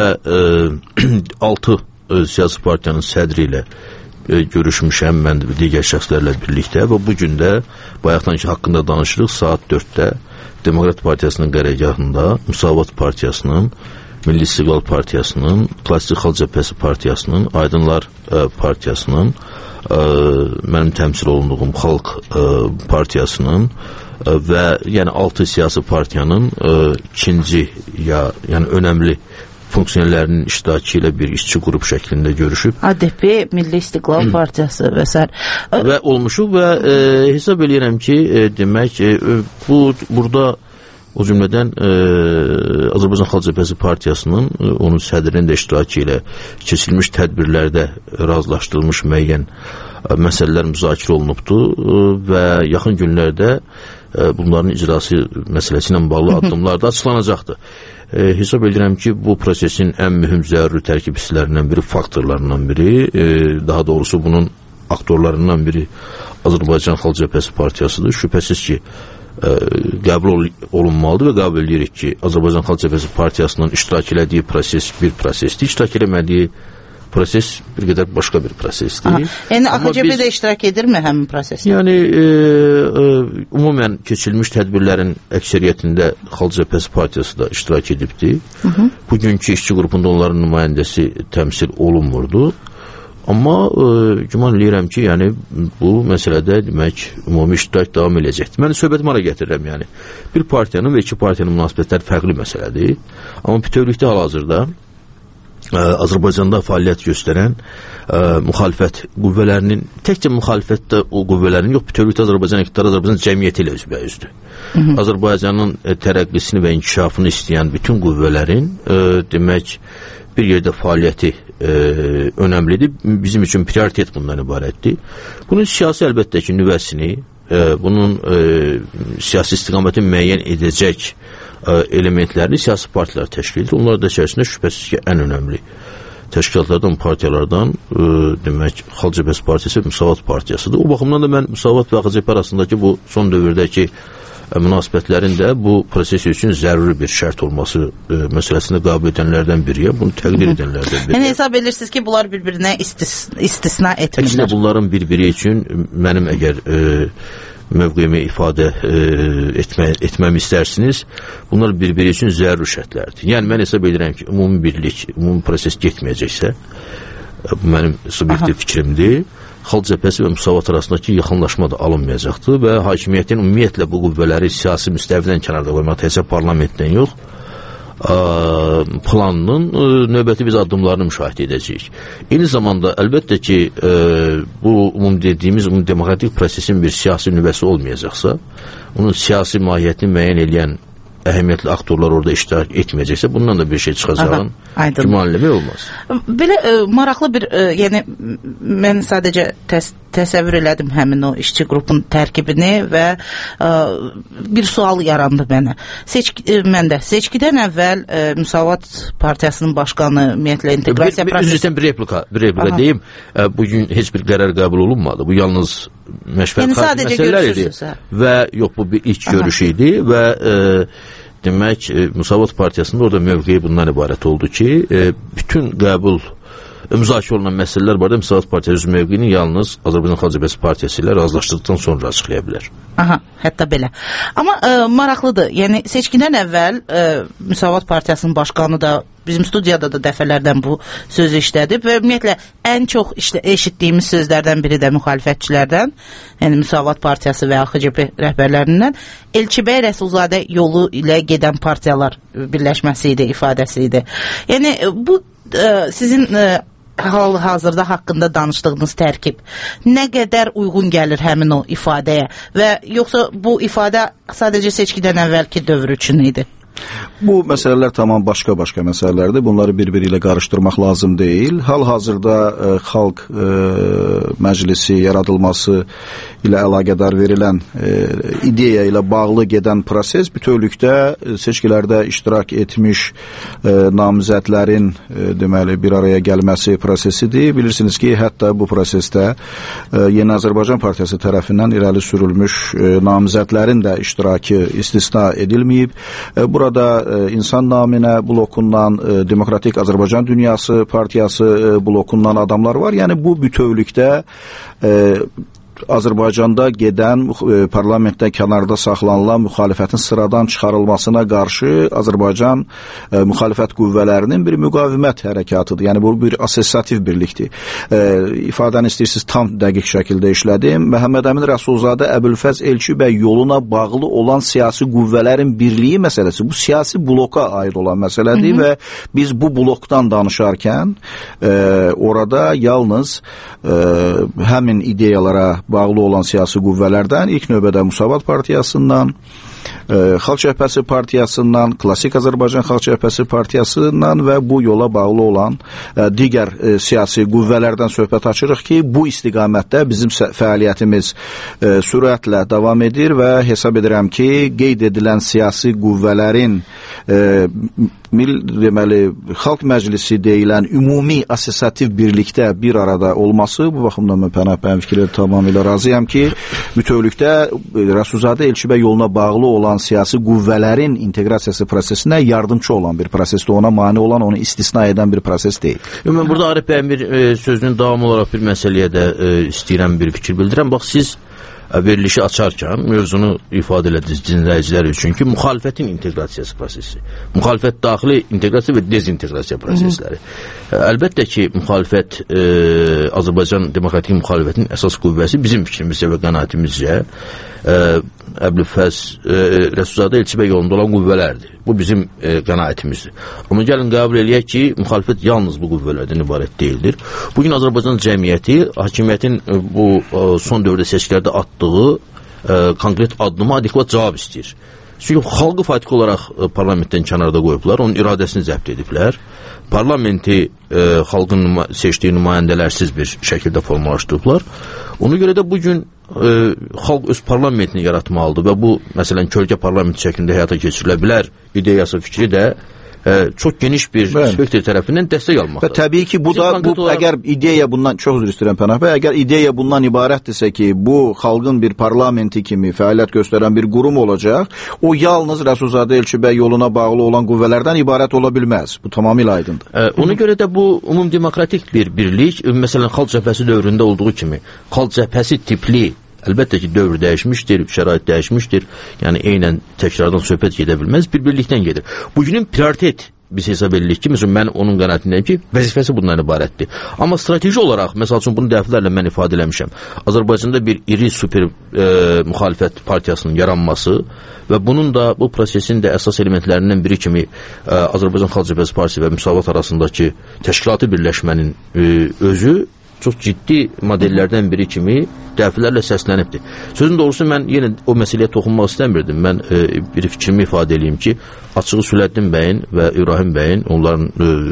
H: 6 siyasi partiyanın sədri ilə görüşmüşəm mən digər şəxslərlə birlikdə və bu gün də bayaqdan ki haqqında danışırıq, saat 4-də Demokrat Partiyasının qərargahında Müsavat Partiyasının, Milli İstiqlal Partiyasının, Klassik Xalq Cəbhəsi Partiyasının, Aydınlar Partiyasının, mənim təmsil olunduğum Xalq Partiyasının və yəni 6 siyasi partiyanın ikinci yəni önəmli funksiyalərinin iştirakı ilə bir işçi qrup şəklində görüşüb.
M: ADP, Milli İstiqlal Partiyası və s.
H: Və olmuşuq və hesab edirəm ki, demək, burada o cümlədən Azərbaycan Xalq Cəbhəsi Partiyasının onun sədrinin də iştirakı ilə keçirilmiş tədbirlərdə razılaşdırılmış müəyyən məsələlər müzakirə olunubdur və yaxın günlərdə bunların icrası məsələsi ilə bağlı addımlar da açıqlanacaqdır. Hesab edirəm ki, bu prosesin ən mühüm zəruri tərkib hissələrindən biri, faktorlarından biri, daha doğrusu bunun aktorlarından biri Azərbaycan Xalq Cəbhəsi Partiyasıdır. Şübhəsiz ki, qəbul olunmalıdır və qəbul edirik ki, Azərbaycan Xalq Cəbhəsi Partiyasının iştirak elədiyi proses bir prosesdir, iştirak eləmədiyi proses bir qədər başqa bir prosesdir.
M: Yəni AXCB də iştirak edirmi həmin prosesdə?
H: Yəni ümumən keçirilmiş tədbirlərin əksəriyyətində Xalq Cəbhəsi Partiyası da iştirak edibdir. Bugünkü işçi qrupunda onların nümayəndəsi təmsil olunmurdu. Amma güman eləyirəm ki, yəni bu məsələdə demək ümumi iştirak davam edəcəkdir. Mən söhbəti mara gətirirəm, yəni bir partiyanın və iki partiyanın münasibətləri fərqli məsələdir. Amma bütövlükdə hal-hazırda Azərbaycanda fəaliyyət göstərən müxalifət qüvvələrinin, təkcə müxalifətdə o qüvvələrin yox, bütövlükdə Azərbaycan iqtidarı Azərbaycan cəmiyyəti ilə üzbəüzdür. Azərbaycanın tərəqqisini və inkişafını istəyən bütün qüvvələrin demək bir yerdə fəaliyyəti önəmlidir. Bizim üçün prioritet bundan ibarətdir. Bunun siyasi əlbəttə ki nüvəsini, bunun siyasi istiqaməti müəyyən edəcək elementlərini siyasi partilər təşkil edir. Onlar da içərisində şübhəsiz ki, ən önəmli təşkilatlardan, partiyalardan demək, Xalq Cəbhəsi Partiyası və Müsavat Partiyasıdır. O baxımdan da mən Müsavat və AXCB arasındakı bu son dövrdəki münasibətlərin də bu proses üçün zəruri bir şərt olması məsələsində qəbul edənlərdən biriyəm. Bunu təqdir edənlərdən biriyəm.
M: Yəni hesab edirsiniz ki, bunlar bir-birinə istisna etmirlər.
H: Əksinə bunların bir-biri üçün mənim əgər mövqeyimi ifadə etməm istərsiniz, bunlar bir-biri üçün zəruri şərtlərdir. Yəni mən hesab edirəm ki, ümumi birlik, ümumi proses getməyəcəksə, bu mənim subyektiv fikrimdir, Xalq Cəbhəsi və Müsavat arasındakı yaxınlaşma da alınmayacaqdır və hakimiyyətin ümumiyyətlə bu qüvvələri siyasi müstəvidən kənarda qoymaq, təkcə parlamentdən yox, planının növbəti biz addımlarını müşahidə edəcəyik. Eyni zamanda əlbəttə ki, bu dediyimiz demokratik prosesin bir siyasi nüvəsi olmayacaqsa, onun siyasi mahiyyətini müəyyən edən əhəmiyyətli aktorlar orada iştirak etməyəcəksə, bundan da bir şey çıxacağın güman eləmək olmaz.
M: Belə maraqlı bir, yəni mən sadəcə təsəvvür elədim həmin o işçi qrupun tərkibini və bir sual yarandı mənə. Məndə seçkidən əvvəl Müsavat Partiyasının başqanı, ümumiyyətlə inteqrasiya prosesi...
H: Bir replika deyim, bugün heç bir qərar qəbul olunmadı. Bu yalnız məşvər xaricı məsələlər idi və yox, bu bir ilk görüş idi və demək, Müsavat Partiyasında orada mövqeyi bundan ibarət oldu ki, bütün qəbul müzakirə olunan məsələlər barədə Müsavat Partiyası mövqeyini yalnız Azərbaycan Xalq Cəbhəsi Partiyası ilə razılaşdıqdan sonra açıqlaya bilər.
M: Aha, hətta belə. Amma maraqlıdır, yəni seçkidən əvvəl Müsavat Partiyasının başqanı da bizim studiyada da dəfələrdən bu sözü işlədib və ümumiyyətlə ən çox eşitdiyimiz sözlərdən biri də müxalifətçilərdən, yəni Müsavat Partiyası və AXCP rəhbərlərindən Elçibəy Rəsulzadə yolu ilə gedən partiyalar birləşməsi idi, ifadəsi idi. Yəni bu sizin hal-hazırda haqqında danışdığınız tərkib nə qədər uyğun gəlir həmin o ifadəyə və yoxsa bu ifadə sadəcə seçkidən əvvəlki dövr üçün idi?
A: Bu məsələlər tamam başqa-başqa məsələlərdir. Bunları bir-biri ilə qarışdırmaq lazım deyil. Hal-hazırda xalq məclisi yaradılması ilə əlaqədar verilən ideya ilə bağlı gedən proses bütövlükdə seçkilərdə iştirak etmiş namizədlərin deməli bir araya gəlməsi prosesidir. Bilirsiniz ki, hətta bu prosesdə Yeni Azərbaycan Partiyası tərəfindən irəli sürülmüş namizədlərin də iştirakı istisna edilməyib. Burada İnsan Naminə blokundan, Demokratik Azərbaycan Dünyası Partiyası blokundan adamlar var. Yəni bu bütövlükdə Azərbaycanda gedən parlamentdə kənarda saxlanılan müxalifətin sıradan çıxarılmasına qarşı Azərbaycan müxalifət qüvvələrinin bir müqavimət hərəkətıdır. Yəni bu bir assosiativ birlikdir. İfadəni istəyirsiniz tam dəqiq şəkildə işlədim. Məhəmməd Əmin Rəsulzadə Əbülfəz Elçibəy yoluna bağlı olan siyasi qüvvələrin birliyi məsələsi bu siyasi bloka aid olan məsələdir və biz bu blokdan danışarkən orada yalnız həmin ideyalara bağlı olan siyasi qüvvələrdən ilk növbədə Müsavat Partiyasından, Xalq Cəbhəsi Partiyasından, Klassik Azərbaycan Xalq Cəbhəsi Partiyasından və bu yola bağlı olan digər siyasi qüvvələrdən söhbət açırıq ki, bu istiqamətdə bizim fəaliyyətimiz sürətlə davam edir və hesab edirəm ki, qeyd edilən siyasi qüvvələrin deməli, Xalq Məclisi deyilən ümumi assosiativ birlikdə bir arada olması, bu baxımdan mən Pənah bəyin fikirləri tamamilə razıyam ki, bütövlükdə Rəsulzadə Elçibəy yoluna bağlı olan siyasi qüvvələrin inteqrasiyası prosesinə yardımcı olan bir prosesdir, ona mane olan, onu istisna edən bir proses deyil.
H: Mən burada Arif bəyin bir sözünün davamı olaraq bir məsələyə də istəyirəm bir fikir bildirəm. Bax, siz verilişi açarkən mövzunu ifadə elədiniz dinləyicilər üçün ki, müxalifətin inteqrasiyası prosesi, müxalifət daxili inteqrasiya və dezinteqrasiya prosesləri. Əlbəttə ki, müxalifət, Azərbaycan demokratik müxalifətin əsas qüvvəsi bizim fikrimizcə və qənaətimizcə Əbülfəz Rəsulzadə Elçibəy yolunda olan qüvvələrdir. Bu bizim qənaətimizdir. Amma gəlin qəbul eləyək ki, müxalifət yalnız bu qüvvələrdən ibarət deyildir. Bugün Azərbaycan cəmiyyəti hakimiyyətin bu son dövrdə seçkilərdə atdığı konkret addıma adekvat cavab istəyir. Çünki xalqı fatik olaraq parlamentdən kənarda qoyublar, onun iradəsini zəbt ediblər. Parlamenti xalqın seçdiyi nümayəndələrsiz bir şəkildə formalaşdırıblar. Ona görə də bugün xalq öz parlamentini yaratmalıdır və bu, məsələn, kölgə parlament şəklində həyata keçirilə bilər ideyası fikri də çox geniş bir spektr tərəfindən dəstək almaqdır.
A: Və təbii ki, bu əgər ideya bundan, çox üzr istəyirəm Pənah bəy, əgər ideya bundan ibarətdirsə ki, bu xalqın bir parlamenti kimi fəaliyyət göstərən bir qurum olacaq, o yalnız Rəsulzadə Elçibəy yoluna bağlı olan qüvvələrdən ibarət ola bilməz. Bu tamamilə aydındır.
H: Ona görə də bu umumdemokratik bir birlik, məsələn, Xalq Cəbhəsi dövründə olduğu kimi, Xalq Cəbhəsi tipli, əlbəttə ki, dövr dəyişmişdir, şərait dəyişmişdir, yəni eynən təkrardan söhbət gedə bilməz, bir birlikdən gedir. Bugünün prioritet biz hesab edirik ki, məsələn, mən onun qənaətindəyim ki, vəzifəsi bundan ibarətdir. Amma strateji olaraq, məsəl üçün, bunu dəfələrlə mən ifadə eləmişəm. Azərbaycanda bir iri super müxalifət partiyasının yaranması və bunun da bu prosesin də əsas elementlərindən biri kimi Azərbaycan Xalq Cəbhəsi Partiyası və Müsavat arasındakı təşkilatı birləşmənin özü çox ciddi modellərdən biri kimi dəfələrlə səslənibdir. Sözün doğrusu mən yenə o məsələyə toxunmaq istəmirdim. Mən bir fikrimi ifadə edeyim ki, açığı Sülləddin bəyin və İbrahim bəyin, onların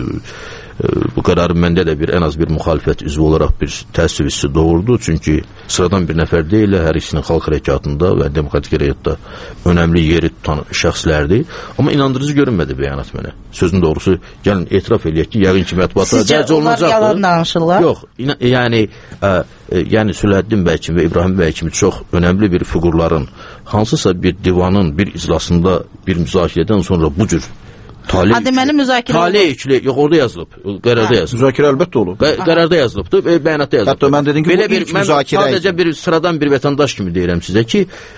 H: bu qərarı məndə də ən az bir müxalifət üzvü olaraq bir təəssüf hissi doğurdu. Çünki sıradan bir nəfər deyil, hər ikisinin xalq hərəkatında və demokratik hərəkatda önəmli yeri tutan şəxslərdir. Amma inandırıcı görünmədi bəyanat mənə. Sözün doğrusu, gəlin etiraf eləyək ki, yəqin ki, mətbuatda dərc olunacaqdır.
M: Sizcə onlar yalan danışırlar?
H: Yox, yəni Sülləddin bəy kimi və İbrahim bəy kimi çox önəmli bir fiqurların hansısa bir divanın bir iclasında bir müzakirədən sonra bu cür
M: deməli müzakirə
H: olub. Yox, orada yazılıb. Qərarda yazılıb.
A: Müzakirə əlbəttə olub.
H: Qərarda yazılıbdır, bəyanatda yazılıbdır.
A: Hətta mən dedim ki, bu ilk müzakirə.
H: Sadəcə sıradan bir vətəndaş kimi deyirəm sizə ki,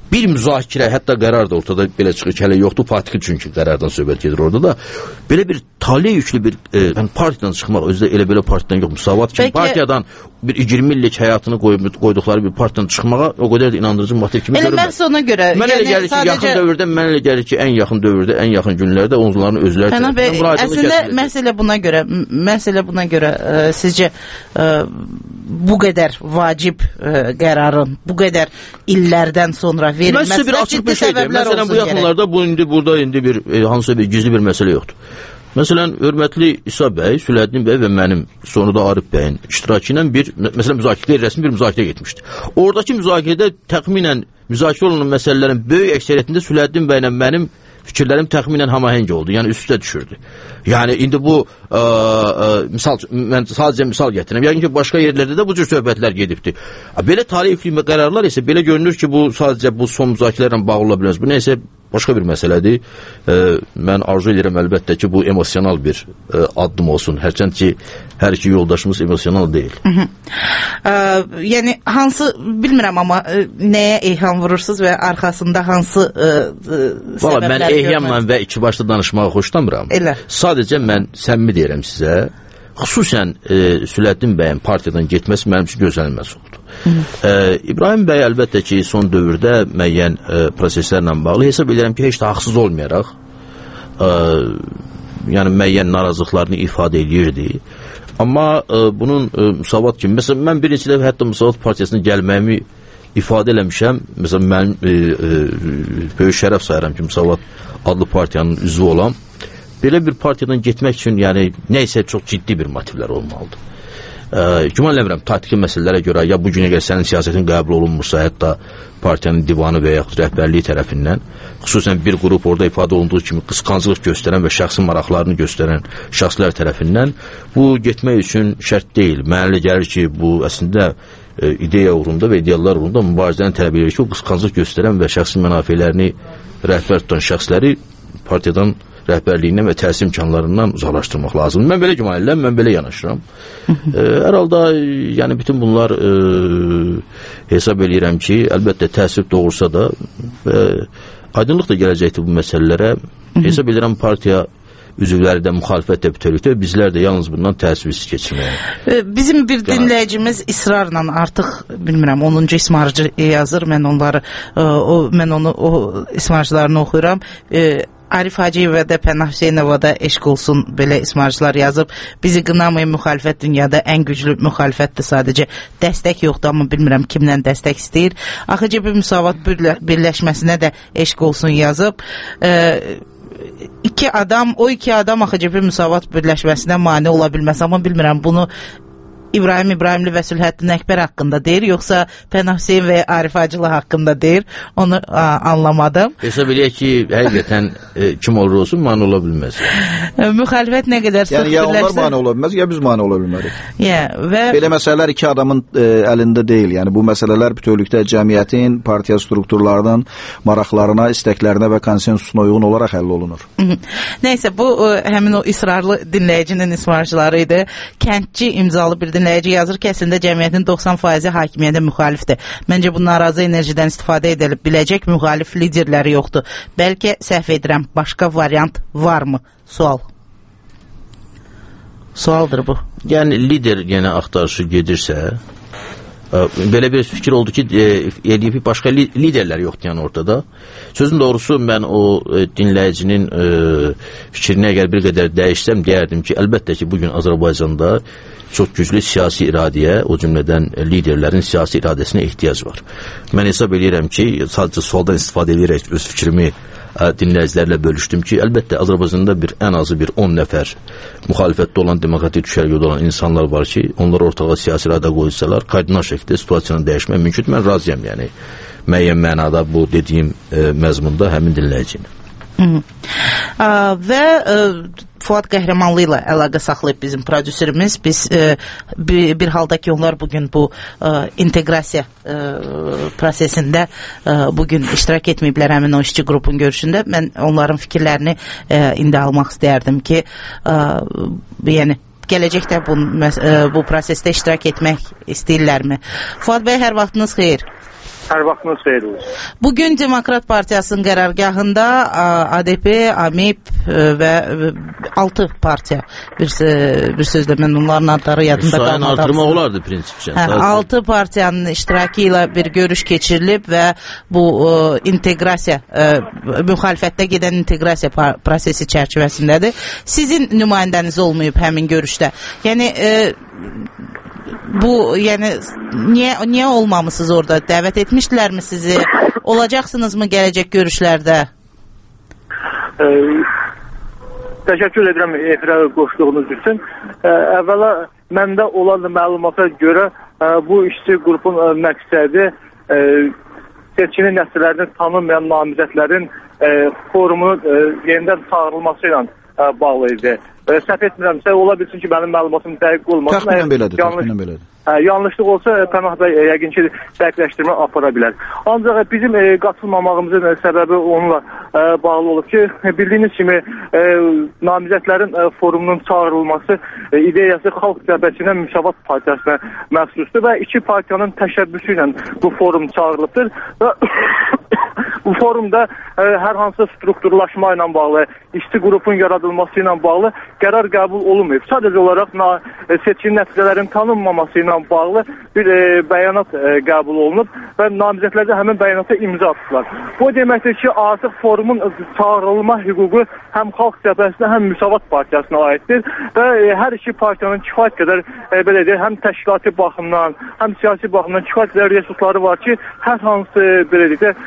H: bir müzakirə, hətta qərar da ortada belə çıxır ki, hələ yoxdur, faktiki çünki qərardan söhbət gedir orada da. Belə bir taliyə yüklü bir partiyadan çıxmaq, özdə elə belə partiyadan yox, Müsavat kimi partiyadan bir 20 illik həyatını qoyduqları bir partiyadan çıxmağa o qədər də inandırıcı motiv kimi görünmür.
M: Elə məhz ona görə.
H: Mən elə gəlir ki, yaxın dövrdə, mən elə gəlir ki, ən yaxın dövrdə, ən yaxın günlərdə onların özləri tərəfindən
M: əslində məsələ buna görə sizcə bu qədər vacib qərarın bu qədər illərdən sonra verilməsi
H: bir açıq bir şeydir. Məsələn, bu yaxınlarda burada indi bir hansısa bir gizli bir məsələ yoxdur. Məsələn, hörmətli İsa bəy, Sülədin bəy və mənim, sonra da Arif bəyin iştirakı ilə məsələn, rəsmi bir müzakirə getmişdi. Oradakı müzakirədə təxminən müzakirə olunan məsələlərin böyük əksəriyyətində Sülədin bəylə mənim fikirlərim təxminən hamahəng oldu, yəni üst-üstə düşürdü. Yəni, indi bu, mən sadəcə misal gətirəm, yəni ki, başqa yerlərdə də bu cür söhbətlər gedibdir. Belə tarifli qərarlar isə belə görünür ki, bu sadəcə bu son müzakirələrlə bağlı ola bilməz. Bu neysə başqa bir məsələdir. Mən arzu edirəm əlbəttə ki, bu emosional bir addım olsun. Hərçənd ki, hər iki yoldaşımız emosional deyil.
M: Yəni, hansı, bilmirəm amma nəyə eyham vurursunuz və arxasında hansı səbəbləri
H: mən eyhamla və iki başda danışmağı xoşlamıram. Sadəcə mən səmimi deyirəm sizə, xüsusən Sülədin bəyin partiyadan getməsi mənim üçün gözlənilməz oldu. İbrahim bəy əlbəttə ki, son dövrdə müəyyən proseslərlə bağlı hesab edirəm ki, heç də haqsız olmayaraq yəni müəyyən narazılıqlarını ifadə edirdi. Amma bunun Müsavat kimi, məsələn, mən bir neçə dəfə hətta Müsavat partiyasına gəlməyimi ifadə eləmişəm. Məsələn, mən böyük şərəf sayıram ki, Müsavat adlı partiyanın üzvü olan. Belə bir partiyadan getmək üçün yəni nəysə çox ciddi bir motivlər olmalıdır. Güman eləmirəm, taktiki məsələlərə görə ya bu günə qədər sənin siyasətin qəbul olunmursa, hətta partiyanın divanı və yaxud rəhbərliyi tərəfindən, xüsusən bir qrup orada ifadə olunduğu kimi qısqanclıq göstərən və şəxsi maraqlarını göstərən şəxslər tərəfindən bu getmək üçün şərt deyil. Mənə elə gəlir ki, bu əslində ideya uğrunda və ideallar uğrunda mübarizəni tələb edir ki, o qısqanclıq göstərən və şəxsi mənafelerini rəhbər tutan şəxsləri partiyadan rəhbərliyindən və təsir imkanlarından uzaqlaşdırmaq lazımdır. Mən belə güman edirəm, mən belə yanaşıram. Hər halda yəni bütün bunlar hesab edirəm ki, əlbəttə təsir doğursa da aydınlıq da gələcəkdir bu məsələlərə. Hesab edirəm partiya üzvləri də müxalifət də bütövlükdə bizlər də yalnız bundan təsirsiz keçirməyə.
M: Bizim bir dinləyicimiz israrla artıq bilmirəm 10-cu ismarcı yazır. Mən onu o ismarcılarını oxuyuram. Arif Hacıyeva da Pənah Hüseynova da eşq olsun belə ismarcılar yazıb. Bizi qınamayın, müxalifət dünyada ən güclü müxalifətdir, sadəcə dəstək yoxdur, amma bilmirəm kimdən dəstək istəyir. AXCB Müsavat birləşməsinə də eşq olsun yazıb. O iki adam AXCB Müsavat birləşməsinə mane ola bilməz, amma bilmirəm bunu İbrahim İbrahimli və Sülhəddin Əkbər haqqında deyir, yoxsa Pənah Hüseyn və Arif Hacılı haqqında deyir, onu anlamadım.
H: Hesab eləyək ki, həqiqətən kim olur olsun, mane ola bilməz.
M: Müxalifət nə qədər
A: sıx birləşsə... Yəni, ya onlar mane ola bilməz, ya biz mane ola bilmərik. Belə məsələlər iki adamın əlində deyil. Yəni, bu məsələlər bütövlükdə cəmiyyətin, partiya strukturlarının maraqlarına, istəklərinə və konsensusuna uyğun olaraq həll olunur.
M: Nəysə, bu həmin o israrlı dinləyicinin ismarcıları idi. Kəndçi imzalı bir dinləyici yazır ki, əslində cəmiyyətin 90% hakimiyyətə müxalifdir. Məncə bu narazı enerjidən istifadə edilib biləcək müxalif liderləri yoxdur. Bəlkə səhv edirəm, başqa variant varmı? Sualdır bu.
H: Yəni, lider axtarışı gedirsə, belə bir fikir oldu ki, eləyib başqa liderlər yoxdur yəni ortada. Sözün doğrusu, mən o dinləyicinin fikrini əgər bir qədər dəyişsəm, deyərdim ki, əlbəttə ki, bugün Azərbaycanda çox güclü siyasi iradəyə, o cümlədən liderlərin siyasi iradəsinə ehtiyac var. Mən hesab edirəm ki, sadəcə sualdan istifadə edirək öz fikrimi dinləyicilərlə bölüşdüm ki, əlbəttə Azərbaycanda ən azı bir 10 nəfər müxalifətdə olan, demokratik düşərgədə olan insanlar var ki, onlar ortağa siyasi iradə qoysalar, kardinal şəkildə situasiyanı dəyişmək mümkün. Mən razıyam, yəni müəyyən mənada bu dediyim məzmunda həmin dinləyicinin.
M: Və Fuad Qəhrəmanlı ilə əlaqə saxlayıb bizim prodüserimiz. Biz bir halda ki, onlar bugün bu inteqrasiya prosesində bugün iştirak etməyiblər həmin o işçi qrupun görüşündə. Mən onların fikirlərini indi almaq istəyərdim ki, yəni gələcəkdə bu prosesdə iştirak etmək istəyirlərmi? Fuad bəy, hər vaxtınız xeyir.
B: Hər vaxtınız xeyir olsun.
M: Bugün Demokrat Partiyasının qərargahında ADP, AMİP və 6 partiya bir sözlə mən onların adları yadımda qalmadı.
H: Sayın artırmaq olardı prinsipçən.
M: 6 partiyanın iştirakı ilə bir görüş keçirilib və bu inteqrasiya, müxalifətdə gedən inteqrasiya prosesi çərçivəsindədir. Sizin nümayəndəniz olmayıb həmin görüşdə. Yəni bu, yəni niyə olmamısınız orada? Dəvət etmişdilərmi sizi? Olacaqsınızmı gələcək görüşlərdə?
B: Təşəkkür edirəm efirə qoşduğunuz üçün. Əvvəla məndə olan məlumata görə bu işçi qrupun məqsədi seçkinin nəticələrini tanınmayan namizədlərin forumunun yenidən çağırılması ilə bağlı idi. Səhv etmirəmsə, ola bilsin ki, mənim məlumatım dəqiq olmasın.
A: Təxminən belədir.
B: Yanlışlıq olsa Pənah bəy yəqin ki, dəqiqləşdirmə apara bilər. Ancaq bizim qatılmamağımızın səbəbi onunla bağlı olub ki, bildiyiniz kimi namizədlərin forumunun çağırılması ideyası Xalq Cəbhəçindən Müsavat Partiyasına məxsusdur və iki partiyanın təşəbbüsü ilə bu forum çağırılıbdır və bu forumda hər hansı strukturlaşma ilə bağlı, işçi qrupun yaradılması ilə bağlı qərar qəbul olunmayıb. Sadəcə olaraq seçkin nəticələrin tanınmaması ilə bağlı bir bəyanat qəbul olunub və namizədlər də həmin bəyanata imza atdılar. Bu deməkdir ki, artıq forumun çağırılma hüququ həm Xalq Cəbhəsinə, həm Müsavat Partiyasına aiddir və hər iki partiyanın kifayət qədər belə deyək, həm təşkilati baxımdan, həm siyasi baxımdan kifayət qədər resursları var ki, hər hansı belə deyək,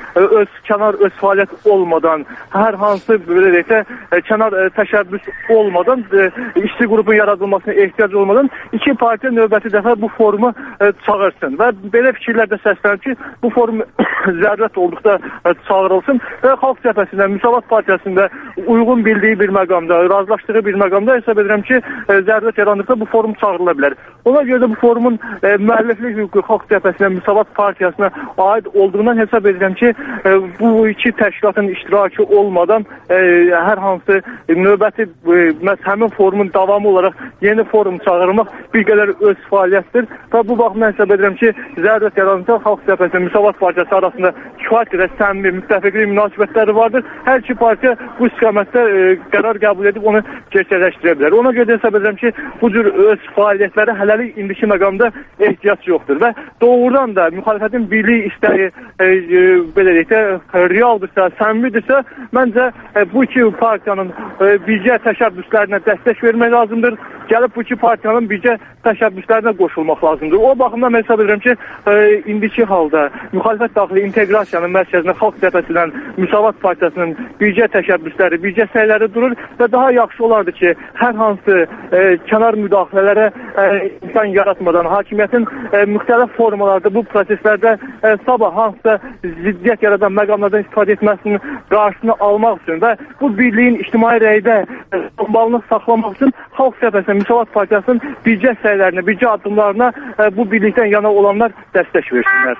B: öz fəaliyyət olmadan, hər hansı belə deyək, kənar təşəbbüs olmadan, işçi qrupun yaradılmasına ehtiyac olmadan iki partiya növbəti dəfə bu forumu çağırsın və belə fikirlər də səslənir ki, bu forum zərurət olduqda çağırılsın və Xalq Cəbhəsində, Müsavat Partiyasında uyğun bildiyi bir məqamda, razılaşdığı bir məqamda hesab edirəm ki, zərurət yarandıqda bu forum çağırıla bilər. Ona görə də bu forumun müəlliflik hüququ Xalq Cəbhəsinə, Müsavat Partiyasına aid olduğundan hesab edirəm ki, bu iki təşkilatın iştirakı olmadan hər hansı növbəti həmin forumun davamı olaraq yeni forum çağırmaq bir qədər öz fəaliyyətdir və bu baxımdan hesab edirəm ki, zərurət yaranınca Xalq Cəbhəsi, Müsavat Partiyası arasında kifayət qədər səmimi, müttəfiqlik münasibətləri vardır. Hər iki partiya bu istiqamətdə qərar qəbul edib onu gerçəkləşdirə bilər. Ona görə hesab edirəm ki, bu cür öz fəaliyyətləri hələlik indiki məqamda ehtiyac yoxdur və doğrudan da müxalifətin birliyi istəyi belə deyək də realdırsa, səmimidirsə, məncə bu iki partiyanın birgə təşəbbüslərinə dəstək vermək lazımdır. Gəlib bu iki partiyanın birgə təşəbbüslərinə qoşulmaq lazımdır. O baxımdan mən hesab edirəm ki, indiki halda müxalifət daxili inteqrasiyanın mərkəzinə Xalq Cəbhəsindən, Müsavat Partiyasının birgə təşəbbüsləri, birgə səyləri durur və daha yaxşı olardı ki, hər hansı kənar müdaxilələrə imkan yaratmadan hakimiyyətin müxtəlif formalarda bu proseslərdə sabah hansısa ziddiyyət yaradan məqamlardan istifadə etməsinin qarşısını almaq üçün və bu birliyin ictimai rəydə tombalını saxlamaq üçün Xalq Cəbhəsindən, Müsavat Partiyasının birgə səylərinə, birgə addımlarına bu birlikdən yana olanlar dəstək versinlər.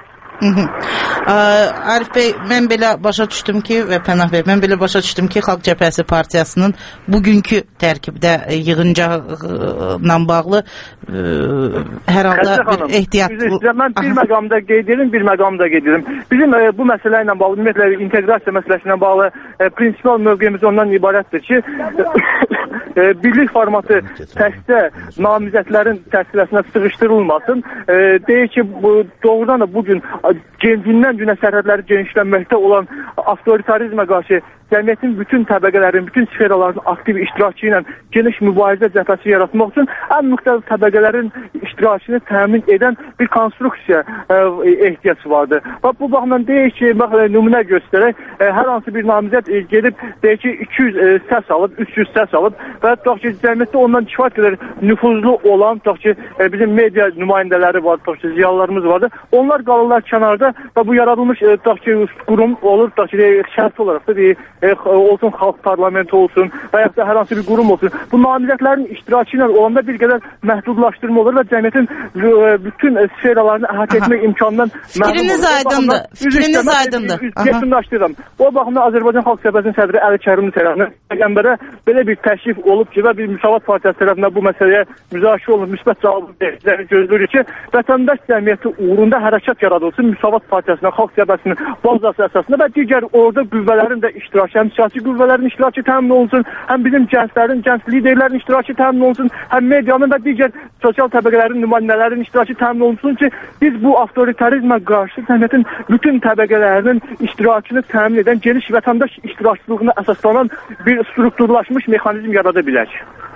M: Arif bəy, mən belə başa düşdüm ki, və Pənah bəy, mən belə başa düşdüm ki, Xalq Cəbhəsi Partiyasının bugünkü tərkibdə yığıncaqla bağlı hər halda bir ehtiyat...
B: Mən bir məqamda qeyd edim, bir məqamda qeyd edim. Bizim bu məsələ ilə bağlı, ümumiyyətlə inteqrasiya məsələsi ilə bağlı prinsipal mövqeyimiz ondan ibarətdir ki, birlik formatı təkcə namizədlərin çərçivəsinə sıxışdırılmasın. Deyir ki, doğrudan da bugün gündən günə sərhədləri genişlənməkdə olan avtoritarizmə qarşı cəmiyyətin bütün təbəqələrin, bütün sferaların aktiv iştirakı ilə geniş mübarizə cəbhəsi yaratmaq üçün ən müxtəlif təbəqələrin iştirakını təmin edən bir konstruksiya ehtiyac vardır. Və bu baxımdan deyək ki, nümunə göstərək, hər hansı bir namizəd gedib, deyək ki, 200 səs alıb, 300 səs alıb və tutaq ki, cəmiyyətdə ondan kifayət qədər nüfuzlu olan, tutaq ki, bizim media nümayəndələri var, tutaq ki, ziyalılarımız vardır. Onlar qalırlar kənarda və bu yaradılmış, tutaq ki, qurum olur, tutaq ki, şərt olaraq da olsun xalq parlamenti olsun və yaxud da hər hansı bir qurum olsun. Bu namizədlərin iştirakı ilə olanda bir qədər məhdudlaşdırma olur və cəmiyyətin bütün sferalarını əhatə etmək imkanından
M: Fikriniz aydındır. Fikriniz aydındır.
B: Yekunlaşdırıram. O baxımda Azərbaycan Xalq Cəbhəsinin sədri Əli Kərimli tərəfindən Peyğəmbərə belə bir təklif olub ki və bir Müsavat Partiyası tərəfindən bu məsələyə müzakirə olunub, müsbət cavabı gözləyirik ki, vətəndaş cəmiyyəti uğrunda hərəkat yaradılsın Müsavat Demokrat Partiyasının, Xalq Cəbhəsinin bazası əsasında və digər orada qüvvələrin də iştirakı, həm siyasi qüvvələrin iştirakı təmin olunsun, həm bizim gənclərin, gənc liderlərin iştirakı təmin olunsun, həm medianın və digər sosial təbəqələrin nümayəndələrinin iştirakı təmin olunsun ki, biz bu avtoritarizmə qarşı cəmiyyətin bütün təbəqələrinin iştirakını təmin edən, geniş vətəndaş iştirakçılığına əsaslanan bir strukturlaşmış mexanizm yarada bilək.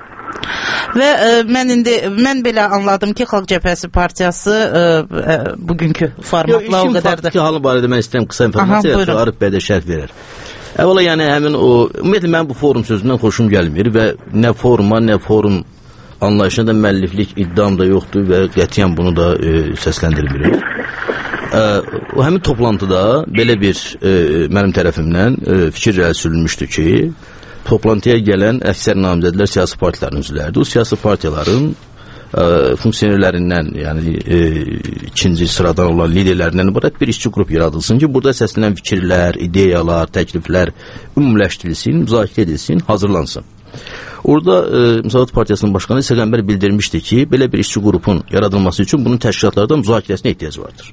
M: Və mən belə anladım ki, Xalq Cəbhəsi Partiyası bugünkü formatla o qədər də...
H: Faktiki halı barədə mən istəyəm qısa informasiya ki, Arif bəy də şərh verir. Əvvəla, yəni həmin o, ümumiyyətlə mən bu forum sözündən xoşum gəlmir və nə foruma, nə forum anlayışına da müəlliflik iddiam da yoxdur və qətiyyən bunu da səsləndirmirik. Həmin toplantıda belə bir mənim tərəfimdən fikir sürülmüşdü ki, toplantıya gələn əksər namizədlər siyasi partilərin üzvləridir. O siyasi partiyaların funksionerlərindən, yəni ikinci sıradan olan liderlərindən ibarət bir işçi qrup yaradılsın ki, burada səslənən fikirlər, ideyalar, təkliflər ümumiləşdirilsin, müzakirə edilsin, hazırlansın. Orada Müsavat Partiyasının başqanı Səqəmbər bildirmişdi ki, belə bir işçi qrupun yaradılması üçün bunun təşkilatlarda müzakirəsinə ehtiyac vardır.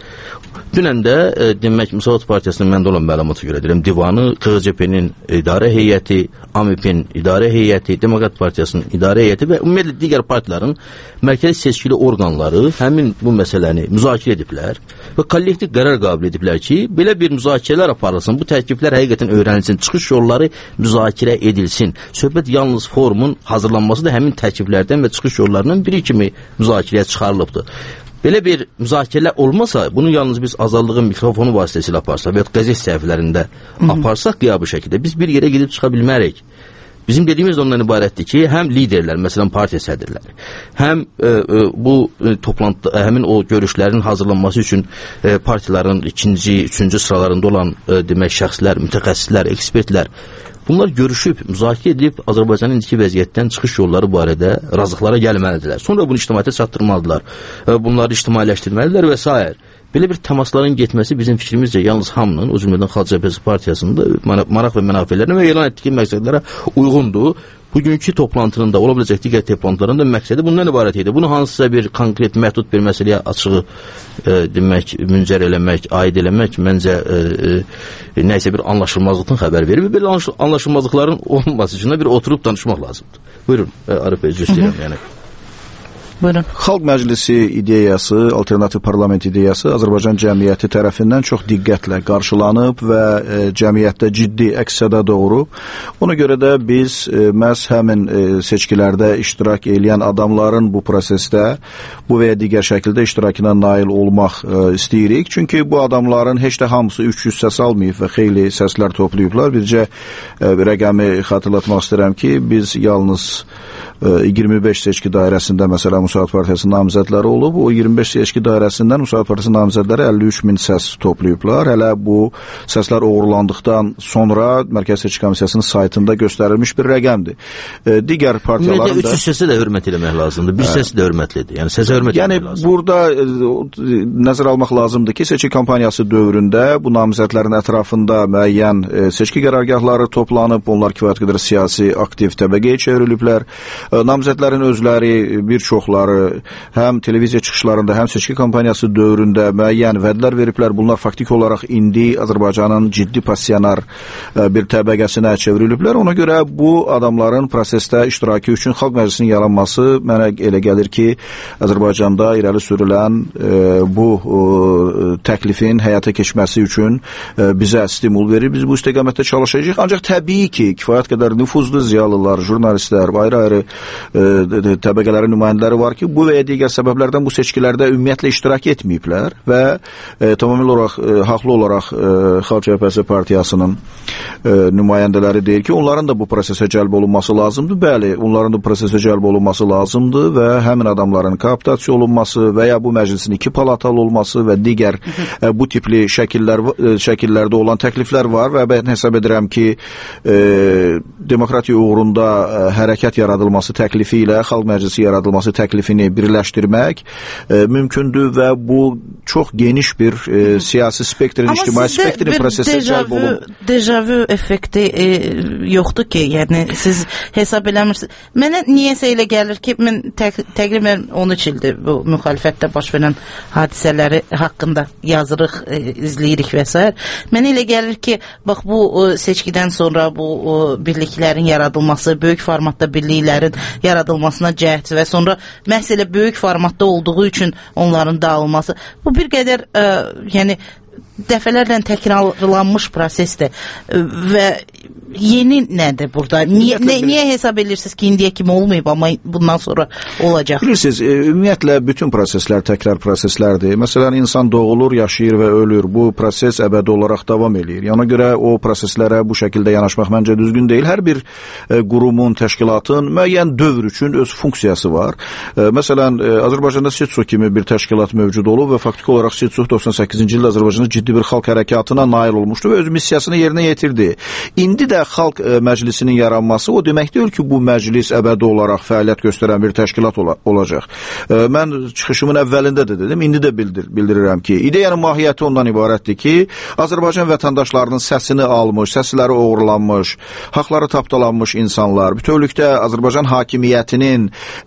H: Dünən də demək Müsavat Partiyasının məndə olan məlumata görə deyirəm, divanı, KCP-nin idarə heyəti, AMİP-in idarə heyəti, Demokrat Partiyasının idarə heyəti və ümumiyyətlə digər partilərin mərkəzi seçkili orqanları həmin bu məsələni müzakirə ediblər və kollektiv qərar qəbul ediblər ki, belə bir müzakirələr aparılsın, bu təkliflər həqiqətən öyrənilsin, çıxış yolları müzakirə edilsin. Söhbət yalnız forumun hazırlanması da həmin təkliflərdən və çıxış yollarından biri kimi müzakirəyə çıxarılıbdır. Belə bir müzakirələr olmasa, bunu yalnız biz azadlığın mikrofonu vasitəsilə aparsaq və ya qəzet səhifələrində aparsaq qiyabı şəkildə biz bir yerə gedib çıxa bilmərik. Bizim dediyimiz ondan ibarətdir ki, həm liderlər, məsələn partiya sədrləri, həm bu toplantı, həmin o görüşlərin hazırlanması üçün partiyaların ikinci, üçüncü sıralarında olan demək şəxslər, mütəxəssislər, ekspertlər, bunlar görüşüb, müzakirə edib Azərbaycanın indiki vəziyyətdən çıxış yolları barədə razılıqlara gəlməlidirlər. Sonra bunu ictimaiyyətə çatdırmalıdırlar, bunları ictimailəşdirməlidirlər və s. Belə bir təmasların getməsi bizim fikrimizcə yalnız hamının, o cümlədən Xalq Cəbhəsi Partiyasının da maraq və mənafələrinə və elan etdiyi məqsədlərə uyğundur. Bugünkü toplantının da, ola biləcək digər toplantıların da məqsədi bundan ibarət idi. Bunu hansısa bir konkret, məhdud bir məsələyə açığı demək, müncər eləmək, aid eləmək məncə nəysə bir anlaşılmazlıqdan xəbər verir və belə anlaşılmazlıqların olması üçün bir oturub danışmaq lazımdır. Buyurun, Arif bəy, istəyirəm yəni.
M: Buyurun.
A: Xalq Məclisi ideyası, alternativ parlament ideyası Azərbaycan cəmiyyəti tərəfindən çox diqqətlə qarşılanıb və cəmiyyətdə ciddi əks-səda doğurub. Ona görə də biz məhz həmin seçkilərdə iştirak edən adamların bu prosesdə bu və ya digər şəkildə iştirakına nail olmaq istəyirik. Çünki bu adamların heç də hamısı 300 səs almayıb və xeyli səslər toplayıblar. Bircə rəqəmi xatırlatmaq istəyirəm ki, biz yalnız 25 seçki dairəsində məsələn Müsavat Partiyasının namizədləri olub. O 25 seçki dairəsindən Müsavat Partiyasının namizədləri 53 min səs toplayıblar. Hələ bu səslər oğurlandıqdan sonra Mərkəzi Seçki Komissiyasının saytında göstərilmiş bir rəqəmdir. Digər partiyaların da...
H: 300 səsə də hörmət eləmək lazımdır. Bir səsi də hörmətlidir. Yəni səsə hörmət eləmək lazımdır.
A: Burada nəzər almaq lazımdır ki, seçki kampaniyası dövründə bu namizədlərin ətrafında müəyyən seçki qərargahları toplanıb, onlar kifayət qədər siyasi aktiv təbəqəyə çevriliblər. Namizədlərin özləri bir çoxları həm televiziya çıxışlarında, həm seçki kampaniyası dövründə müəyyən vədlər veriblər. Bunlar faktik olaraq indi Azərbaycanın ciddi passionar bir təbəqəsinə çevriliblər. Ona görə bu adamların prosesdə iştirakı üçün Xalq Məclisinin yaranması mənə elə gəlir ki, Azərbaycanda irəli sürülən bu təklifin həyata keçməsi üçün bizə stimul verir. Biz bu istiqamətdə çalışacağıq. Ancaq təbii ki, kifayət qədər nüfuzlu ziyalılar, jurnalistlər, ayrı-ayrı təbəqələrin nümayəndələri var ki, bu və ya digər səbəblərdən bu seçkilərdə ümumiyyətlə iştirak etməyiblər və tamamilə olaraq, haqlı olaraq Xalq Cəbhəsi Partiyasının nümayəndələri deyir ki, onların da bu prosesə cəlb olunması lazımdır. Bəli, onların da prosesə cəlb olunması lazımdır və həmin adamların kooptasiya olunması və ya bu məclisin 2 palatalı olması və digər bu tipli şəkillərdə olan təkliflər var və mən hesab edirəm ki, demokratiya uğrunda hərəkət yaradılması təklifi ilə Xalq Məclisi yaradılması təklifini birləşdirmək mümkündür və bu çox geniş bir siyasi spektrin, ictimai spektrin prosesə cəlb olunur.
M: Dejavu effekti yoxdur ki, yəni siz hesab eləmirsiniz. Mənə niyəsə elə gəlir ki, mən təqribən 13 ildir bu müxalifətdə baş verən hadisələri haqqında yazırıq, izləyirik və s. Mənə elə gəlir ki, bax bu seçkidən sonra bu birliklərin yaradılması, böyük formatda birliklərin yaradılmasına cəhd və sonra məhz elə böyük formatda olduğu üçün onların dağılması, bu bir qədər yəni dəfələrlə təkrarlanmış prosesdir və yeni nədir burada? Niyə hesab edirsiniz ki, indiyə kimi olmayıb, amma bundan sonra olacaq?
A: Bilirsiniz, ümumiyyətlə bütün proseslər təkrar proseslərdir. Məsələn, insan doğulur, yaşayır və ölür. Bu proses əbədi olaraq davam edir. Ona görə o proseslərə bu şəkildə yanaşmaq məncə düzgün deyil. Hər bir qurumun, təşkilatın müəyyən dövr üçün öz funksiyası var. Məsələn, Azərbaycanda SİTSO kimi bir təşkilat mövcud olub və faktiki olaraq SİTSO 98-ci ildə Azərbaycanda ciddi bir xalq hərəkatına nail olmuşdu və öz missiyasını yerinə yetirdi. İndi də Xalq Məclisinin yaranması o demək deyil ki, bu məclis əbədi olaraq fəaliyyət göstərən bir təşkilat olacaq. Mən çıxışımın əvvəlində də dedim, indi də bildirirəm ki, ideyanın mahiyyəti ondan ibarətdir ki, Azərbaycan vətəndaşlarının səsini almış, səsləri oğurlanmış, haqları tapdalanmış insanlar, bütövlükdə Azərbaycan hakimiyyətinin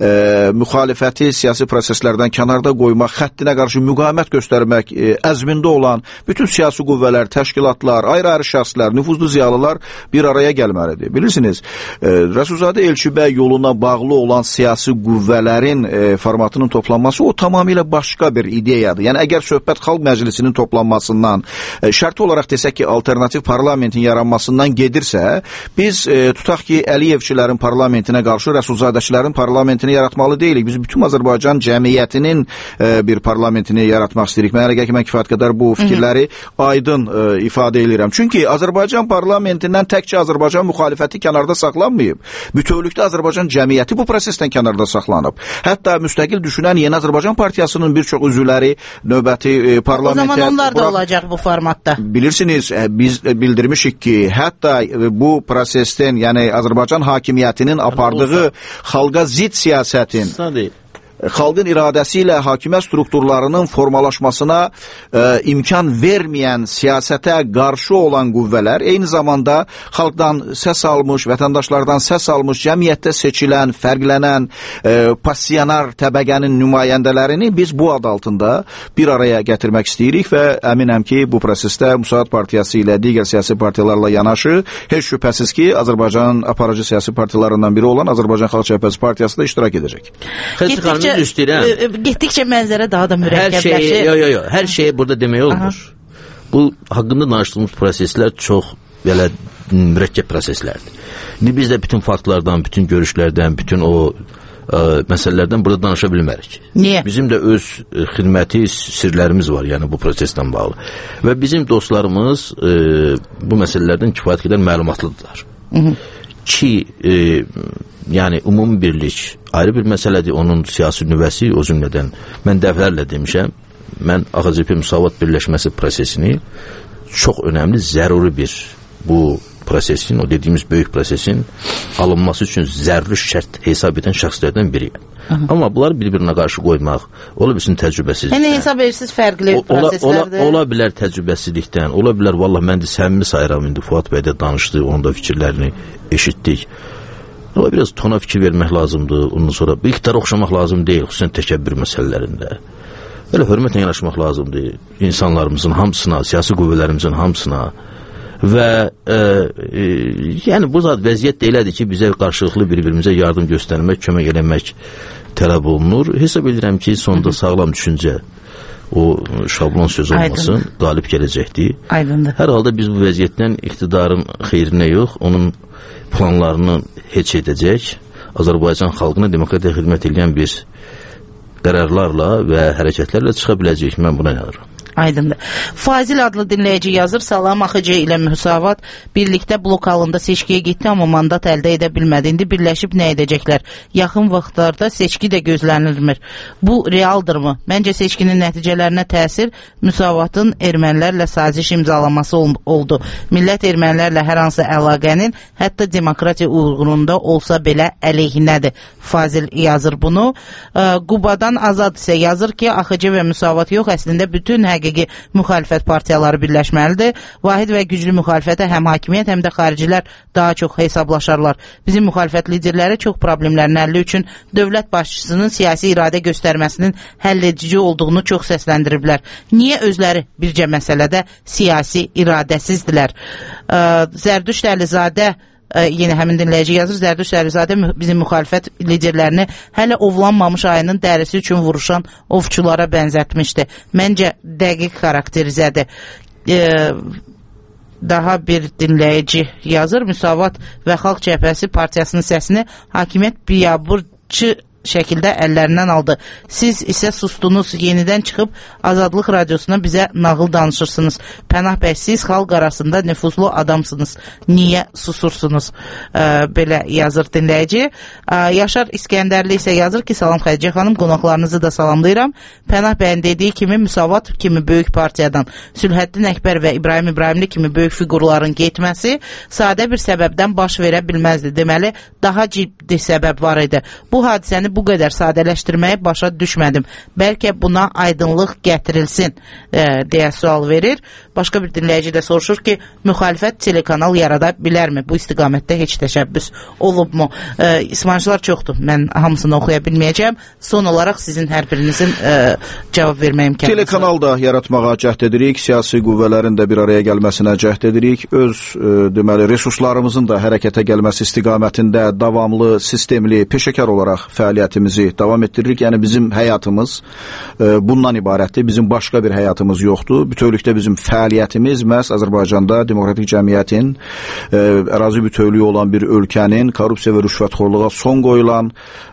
A: müxalifəti siyasi proseslərdən kənarda qoymaq, xəttinə qarşı müqavimət göstərmək əzmində olan bütün siyasi qüvvələr, təşkilatlar, ayrı-ayrı şəxslər, nüfuzlu ziyalılar bir araya gəlməlidir. Bilirsiniz, Rəsulzadə Elçibəy yoluna bağlı olan siyasi qüvvələrin formatının toplanması o tamamilə başqa bir ideyadır. Yəni, əgər söhbət Xalq Məclisinin toplanmasından, şərti olaraq desək ki, alternativ parlamentin yaranmasından gedirsə, biz tutaq ki, Əliyevçilərin parlamentinə qarşı Rəsulzadəçilərin parlamentini yaratmalı deyilik. Biz bütün Azərbaycan cəmiyyətinin bir parlamentini yaratmaq istəyirik. Mənə gəlir ki, mən kifayət qədər bu fikirləri aydın ifadə edirəm. Çünki Azərbaycan parlamentindən təkcə Azərbaycan müxalifəti kənarda saxlanmayıb. Bütövlükdə Azərbaycan cəmiyyəti bu prosesdən kənarda saxlanıb. Hətta müstəqil düşünən Yeni Azərbaycan Partiyasının bir çox üzvləri növbəti parlamentə...
M: O zaman onlar da olacaq bu formatda.
A: Bilirsiniz, biz bildirmişik ki, hətta bu prosesdən, yəni Azərbaycan hakimiyyətinin apardığı xalqa zid siyasətin... xalqın iradəsi ilə hakimiyyət strukturlarının formalaşmasına imkan verməyən siyasətə qarşı olan qüvvələr, eyni zamanda xalqdan səs almış, vətəndaşlardan səs almış, cəmiyyətdə seçilən, fərqlənən, passionar təbəqənin nümayəndələrini biz bu ad altında bir araya gətirmək istəyirik və əminəm ki, bu prosesdə Müsaad Partiyası ilə digər siyasi partiyalarla yanaşı, heç şübhəsiz ki, Azərbaycanın aparıcı siyasi partiyalarından biri olan Azərbaycan Xalq Cəbhəsi Partiyası da iştirak edəcək.
M: Getdikcə mənzərə daha da mürəkkəbləşir.
H: Hər şeyi burada demək olmur. Bu haqqında danışdığımız proseslər çox belə mürəkkəb proseslərdir. İndi biz də bütün faktlardan, bütün görüşlərdən, bütün o məsələlərdən burada danışa bilmərik.
M: Niyə?
H: Bizim də öz xidməti sirlərimiz var, yəni bu prosesdən bağlı. Və bizim dostlarımız bu məsələlərdən kifayət qədər məlumatlıdırlar. Ki, yəni ümumi birlik ayrı bir məsələdir, onun siyasi nüvəsi o cümlədən. Mən dəfələrlə demişəm, mən AXCP Müsavat Birləşməsi prosesini çox önəmli, zəruri bir bu prosesin, o dediyimiz böyük prosesin alınması üçün zəruri şərt hesab edən şəxslərdən biriyəm. Amma bunlar bir-birinə qarşı qoymaq, ola bilsin təcrübəsizlikdən.
M: Yəni hesab edirsiniz fərqli proseslərdir.
H: Ola bilər təcrübəsizlikdən, ola bilər, vallah mən də səmimi sayıram, indi Fuad bəy də danışdı, onun da fikirlərini eşitdik. Amma biraz tona fikir vermək lazımdır, ondan sonra bir iqtidara oxşamaq lazım deyil, xüsusən təkəbbür məsələlərində. Belə hörmətlə yanaşmaq lazımdır insanlarımızın hamısına, siyasi qüvvələrimizin hamısına və yəni bu zat vəziyyət də elədir ki, bizə qarşılıqlı bir-birimizə yardım göstərmək, kömək eləmək tələb olunur. Hesab edirəm ki, sonunda sağlam düşüncə, o şablon söz olmasın, qalib gələcəkdir.
M: Aydındır.
H: Hər halda biz bu vəziyyətdən iqtidarın xeyrinə yox, onun planlarını heç edəcək, Azərbaycan xalqına demokratiya xidmət edən bir qərarlarla və hərəkətlərlə çıxa biləcək. Mən buna inanıram.
M: Aydındır. Fazil adlı dinləyici yazır, salam, AXC ilə Müsavat birlikdə blok halında seçkiyə getdi, amma mandat əldə edə bilmədi. İndi birləşib nə edəcəklər? Yaxın vaxtlarda seçki də gözlənilmir. Bu realdırmı? Məncə seçkinin nəticələrinə təsir Müsavatın ermənilərlə saziş imzalaması oldu. Millət ermənilərlə hər hansı əlaqənin, hətta demokratiya uyğununda olsa belə əleyhinədir. Fazil yazır bunu. Qubadan Azad isə yazır ki, AXC və Müsavat yox, əslində bütün həqiqət həqiqi müxalifət partiyaları birləşməlidir. Vahid və güclü müxalifətə həm hakimiyyət, həm də xaricilər daha çox hesablaşarlar. Bizim müxalifət liderləri çox problemlərin həlli üçün dövlət başçısının siyasi iradə göstərməsinin həlledici olduğunu çox səsləndiriblər. Niyə özləri bircə məsələdə siyasi iradəsizdilər? Zərdüşt Əlizadə yenə həmin dinləyici yazır, Zərdüşt Əlizadə bizim müxalifət liderlərini hələ ovlanmamış ayının dərisi üçün vuruşan ovçulara bənzətmişdi. Məncə dəqiq xarakterizədir. Daha bir dinləyici yazır, Müsavat və Xalq Cəbhəsi partiyasının səsini hakimiyyət biabırçı şəkildə əllərindən aldı. Siz isə sustunuz, yenidən çıxıb Azadlıq Radiosuna bizə nağıl danışırsınız. Pənah bəy, siz xalq arasında nüfuzlu adamsınız. Niyə susursunuz? Belə yazır dinləyici. Yaşar İskəndərli isə yazır ki, salam Xədicə xanım, qonaqlarınızı da salamlayıram. Pənah bəyin dediyi kimi Müsavat kimi böyük partiyadan Sülhəddin Əkbər və İbrahim İbrahimli kimi böyük figurların getməsi sadə bir səbəbdən baş verə bilməzdi. Deməli, daha ciddi səbəb var idi. Bu hadisəni bu qədər sadələşdirməyə başa düşmədim. Bəlkə buna aydınlıq gətirilsin, deyə sual verir. Başqa bir dinləyici də soruşur ki, müxalifət telekanal yarada bilərmi? Bu istiqamətdə heç təşəbbüs olubmu? İsmailçılar çoxdur. Mən hamısını oxuya bilməyəcəm. Son olaraq sizin hər birinizin cavab vermə imkanınız var.
A: Telekanal da yaratmağa cəhd edirik. Siyasi qüvvələrin də bir araya gəlməsinə cəhd edirik. Öz deməli resurslarımızın da hərəkətə gəlməsi istiqamətində davamlı, sistemli, peşəkar olaraq fəaliyyətimizi davam etdiririk. Yəni bizim həyatımız bundan ibarətdir. Bizim başqa bir həyatımız yoxdur. Bütövlükdə bizim fəaliyyətimiz məhz Azərbaycanda demokratik cəmiyyətin, ərazi bütövlüyü olan bir ölkənin, korrupsiya və rüşvətxorluğa son qoyulan,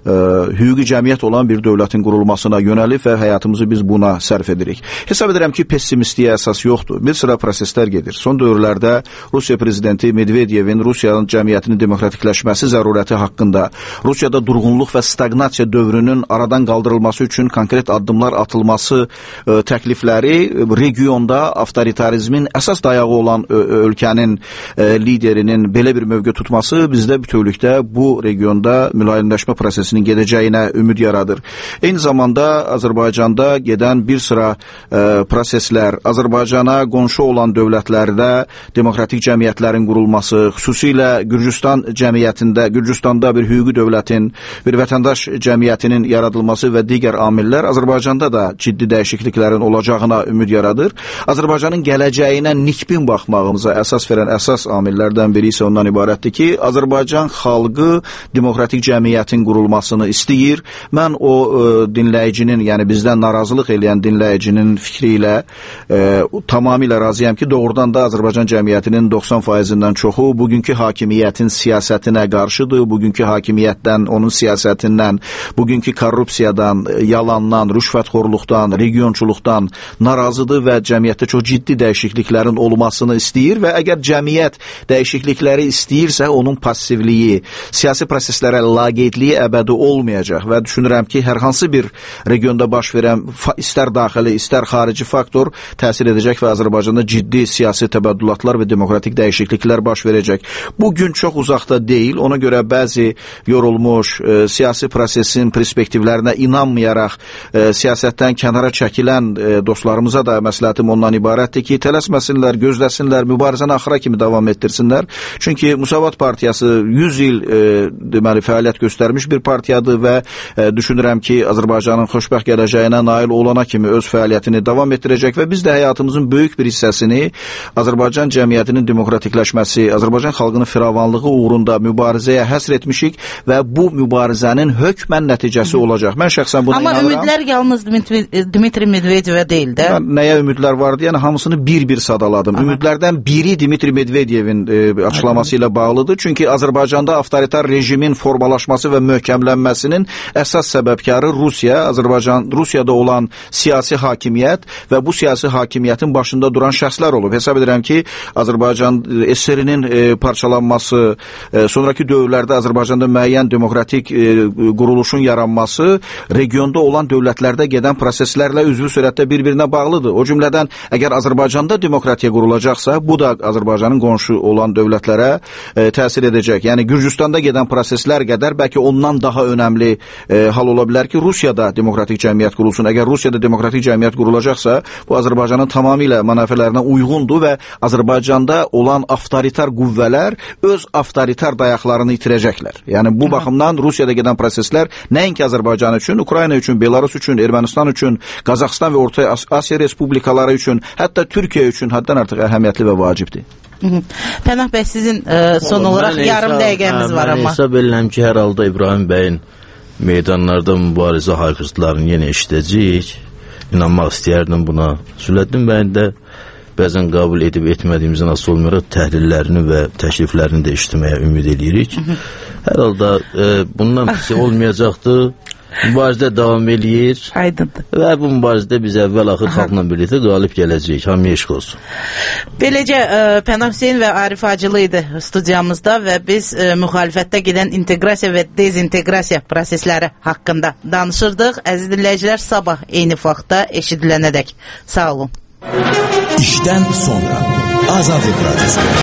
A: hüquqi cəmiyyət olan bir dövlətin qurulmasına yönəlib və həyatımızı biz buna sərf edirik. Hesab edirəm ki, pessimistliyə əsas yoxdur. Bir sıra proseslər gedir. Son dövrlərdə Rusiya prezidenti Medvedevin Rusiyanın cəmiyyətinin demokratikləşməsi zərurəti haqqında, Rusiyada durğunluq və stagnasiya dövrünün aradan qaldırılması üçün konkret addımlar atılması təklifləri regionda avtoritarizmin əsas dayağı olan ölkənin liderinin belə bir mövqe tutması bizdə bütövlükdə bu regionda mülayimləşmə prosesinin gedəcəyinə ümid yaradır. Eyni zamanda Azərbaycanda gedən bir sıra proseslər, Azərbaycana qonşu olan dövlətlərdə demokratik cəmiyyətlərin qurulması, xüsusilə Gürcüstan cəmiyyətində, Gürcüstanda bir hüquqi dövlətin, bir vətəndaş cəmiyyətinin yaradılması və digər amillər Azərbaycanda da ciddi dəyişikliklərin olacağına ümid yaradır. Azərbaycanın gələcəyinə nikbin baxmağımıza əsas verən əsas amillərdən biri isə ondan ibarətdir ki, Azərbaycan xalqı demokratik cəmiyyətin qurulmasını istəyir. Mən o dinləyicinin, yəni bizdən narazılıq eləyən dinləyicinin fikri ilə tamamilə razıyam ki, doğrudan da Azərbaycan cəmiyyətinin 90%-dən çoxu bugünkü hakimiyyətin siyasətinə qarşıdır. Bugünkü hakimiyyətdən, onun siyasətindən, bugünkü korrupsiyadan, yalandan, rüşvətxorluqdan, regionçuluqdan narazıdır və cəmiyyətdə çox ciddi dəyişikliklərin olmasını istəyir və əgər cəmiyyət dəyişiklikləri istəyirsə, onun passivliyi, siyasi proseslərə laqeydliyi əbədi olmayacaq və düşünürəm ki, hər hansı bir regionda baş verən istər daxili, istər xarici faktor təsir edəcək və Azərbaycanda ciddi siyasi təbəddülatlar və demokratik dəyişikliklər baş verəcək. Bu gün çox uzaqda deyil, ona görə bəzi yorulmuş, siyasi prosesin perspektivlərinə inanmayaraq siyasətdən kənara çəkilən dostlarımıza da məsləhətim ondan ibarətdir ki, tələsməsinlər, gözləsinlər, mübarizəni axıra kimi davam etdirsinlər. Çünki Müsavat Partiyası 100 il deməli fəaliyyət göstərmiş bir partiyadır və düşünürəm ki, Azərbaycanın xoşbəxt gələcəyinə nail olana kimi öz fəaliyyətini davam etdirəcək və biz də həyatımızın böyük bir hissəsini Azərbaycan cəmiyyətinin demokratikləşməsi, Azərbaycan xalqının firavanlığı uğrunda mübarizəyə həsr etmişik və bu mübarizənin hökmən nəticəsi olacaq. Mən şəxsən buna inanıram.
M: Amma ümidlər yalnız Dmitri Medvedevə deyil də.
A: Nəyə ümidlər vardı? Yəni hamısını bir-bir sadaladım. Ümidlərdən biri Dmitri Medvedevin açıqlaması ilə bağlıdır. Çünki Azərbaycanda avtoritar rejimin formalaşması və möhkəmlənməsinin əsas səbəbkarı Rusiya, Rusiyada olan siyasi hakimiyyət və bu siyasi hakimiyyətin başında duran şəxslər olub. Hesab edirəm ki, Azərbaycan SSR-nin parçalanması, sonraki dövrlərdə Azərbaycanda müəyyən demokratik quruluşun yaranması regionda olan dövlətlərdə gedən proseslərlə üzvü sürətdə bir-birinə bağlıdır. O cümlədən, əgər Azərbaycanda demokratiya qurulacaqsa, bu da Azərbaycanın qonşu olan dövlətlərə təsir edəcək. Yəni, Gürcüstanda gedən proseslər qədər bəlkə ondan daha önəmli hal ola bilər ki, Rusiyada demokratik cəmiyyət qurulsun. Əgər Rusiyada demokratik cəmiyyət qurulacaqsa, bu Azərbaycanın tamamilə mənafələrinə uyğundur və Azərbaycanda olan avtoritar qüvvələr öz avtoritar dayaqlarını itirəcəklər. Yəni, bu baxımdan Rusiyada gedən proseslər nəinki Azərbaycan üçün, Ukrayna üçün, Belarus üçün, Ermənistan üçün, Qazaxıstan və Orta Asiya respublikaları üçün, hətta Türkiyə üçün həddən artıq əhəmiyyətli və vacibdir.
M: Pənah bəy, sizin son olaraq yarım dəqiqəmiz var amma.
H: Mən hesab edirəm ki, hər halda İbrahim bəyin meydanlarda mübarizə haykırtılarını yenə eşidəcəyik. İnanmaq istəyərdim buna. Sülləddin bəyin də bəzən qəbul edib etmədiyimizdən asılı olmayaraq təhlillərini və təkliflərini də eşitməyə ümid edirik. Hər halda bundan pisi olmayacaqdır. Mübarizə davam eləyir.
M: Aydındır.
H: Və bu mübarizədə biz əvvəl-axır xalqla birlikdə qalib gələcəyik. Hamıya eşq olsun.
M: Beləcə, Pənah Hüseyn və Arif Hacılı idi studiyamızda və biz müxalifətdə gedən inteqrasiya və dezinteqrasiya prosesləri haqqında danışırdıq. Əziz dinləyicilər, sabah eyni vaxtda eşidilənədək. Sağ olun.
N: İşdən sonra Azadlıq Radyosu.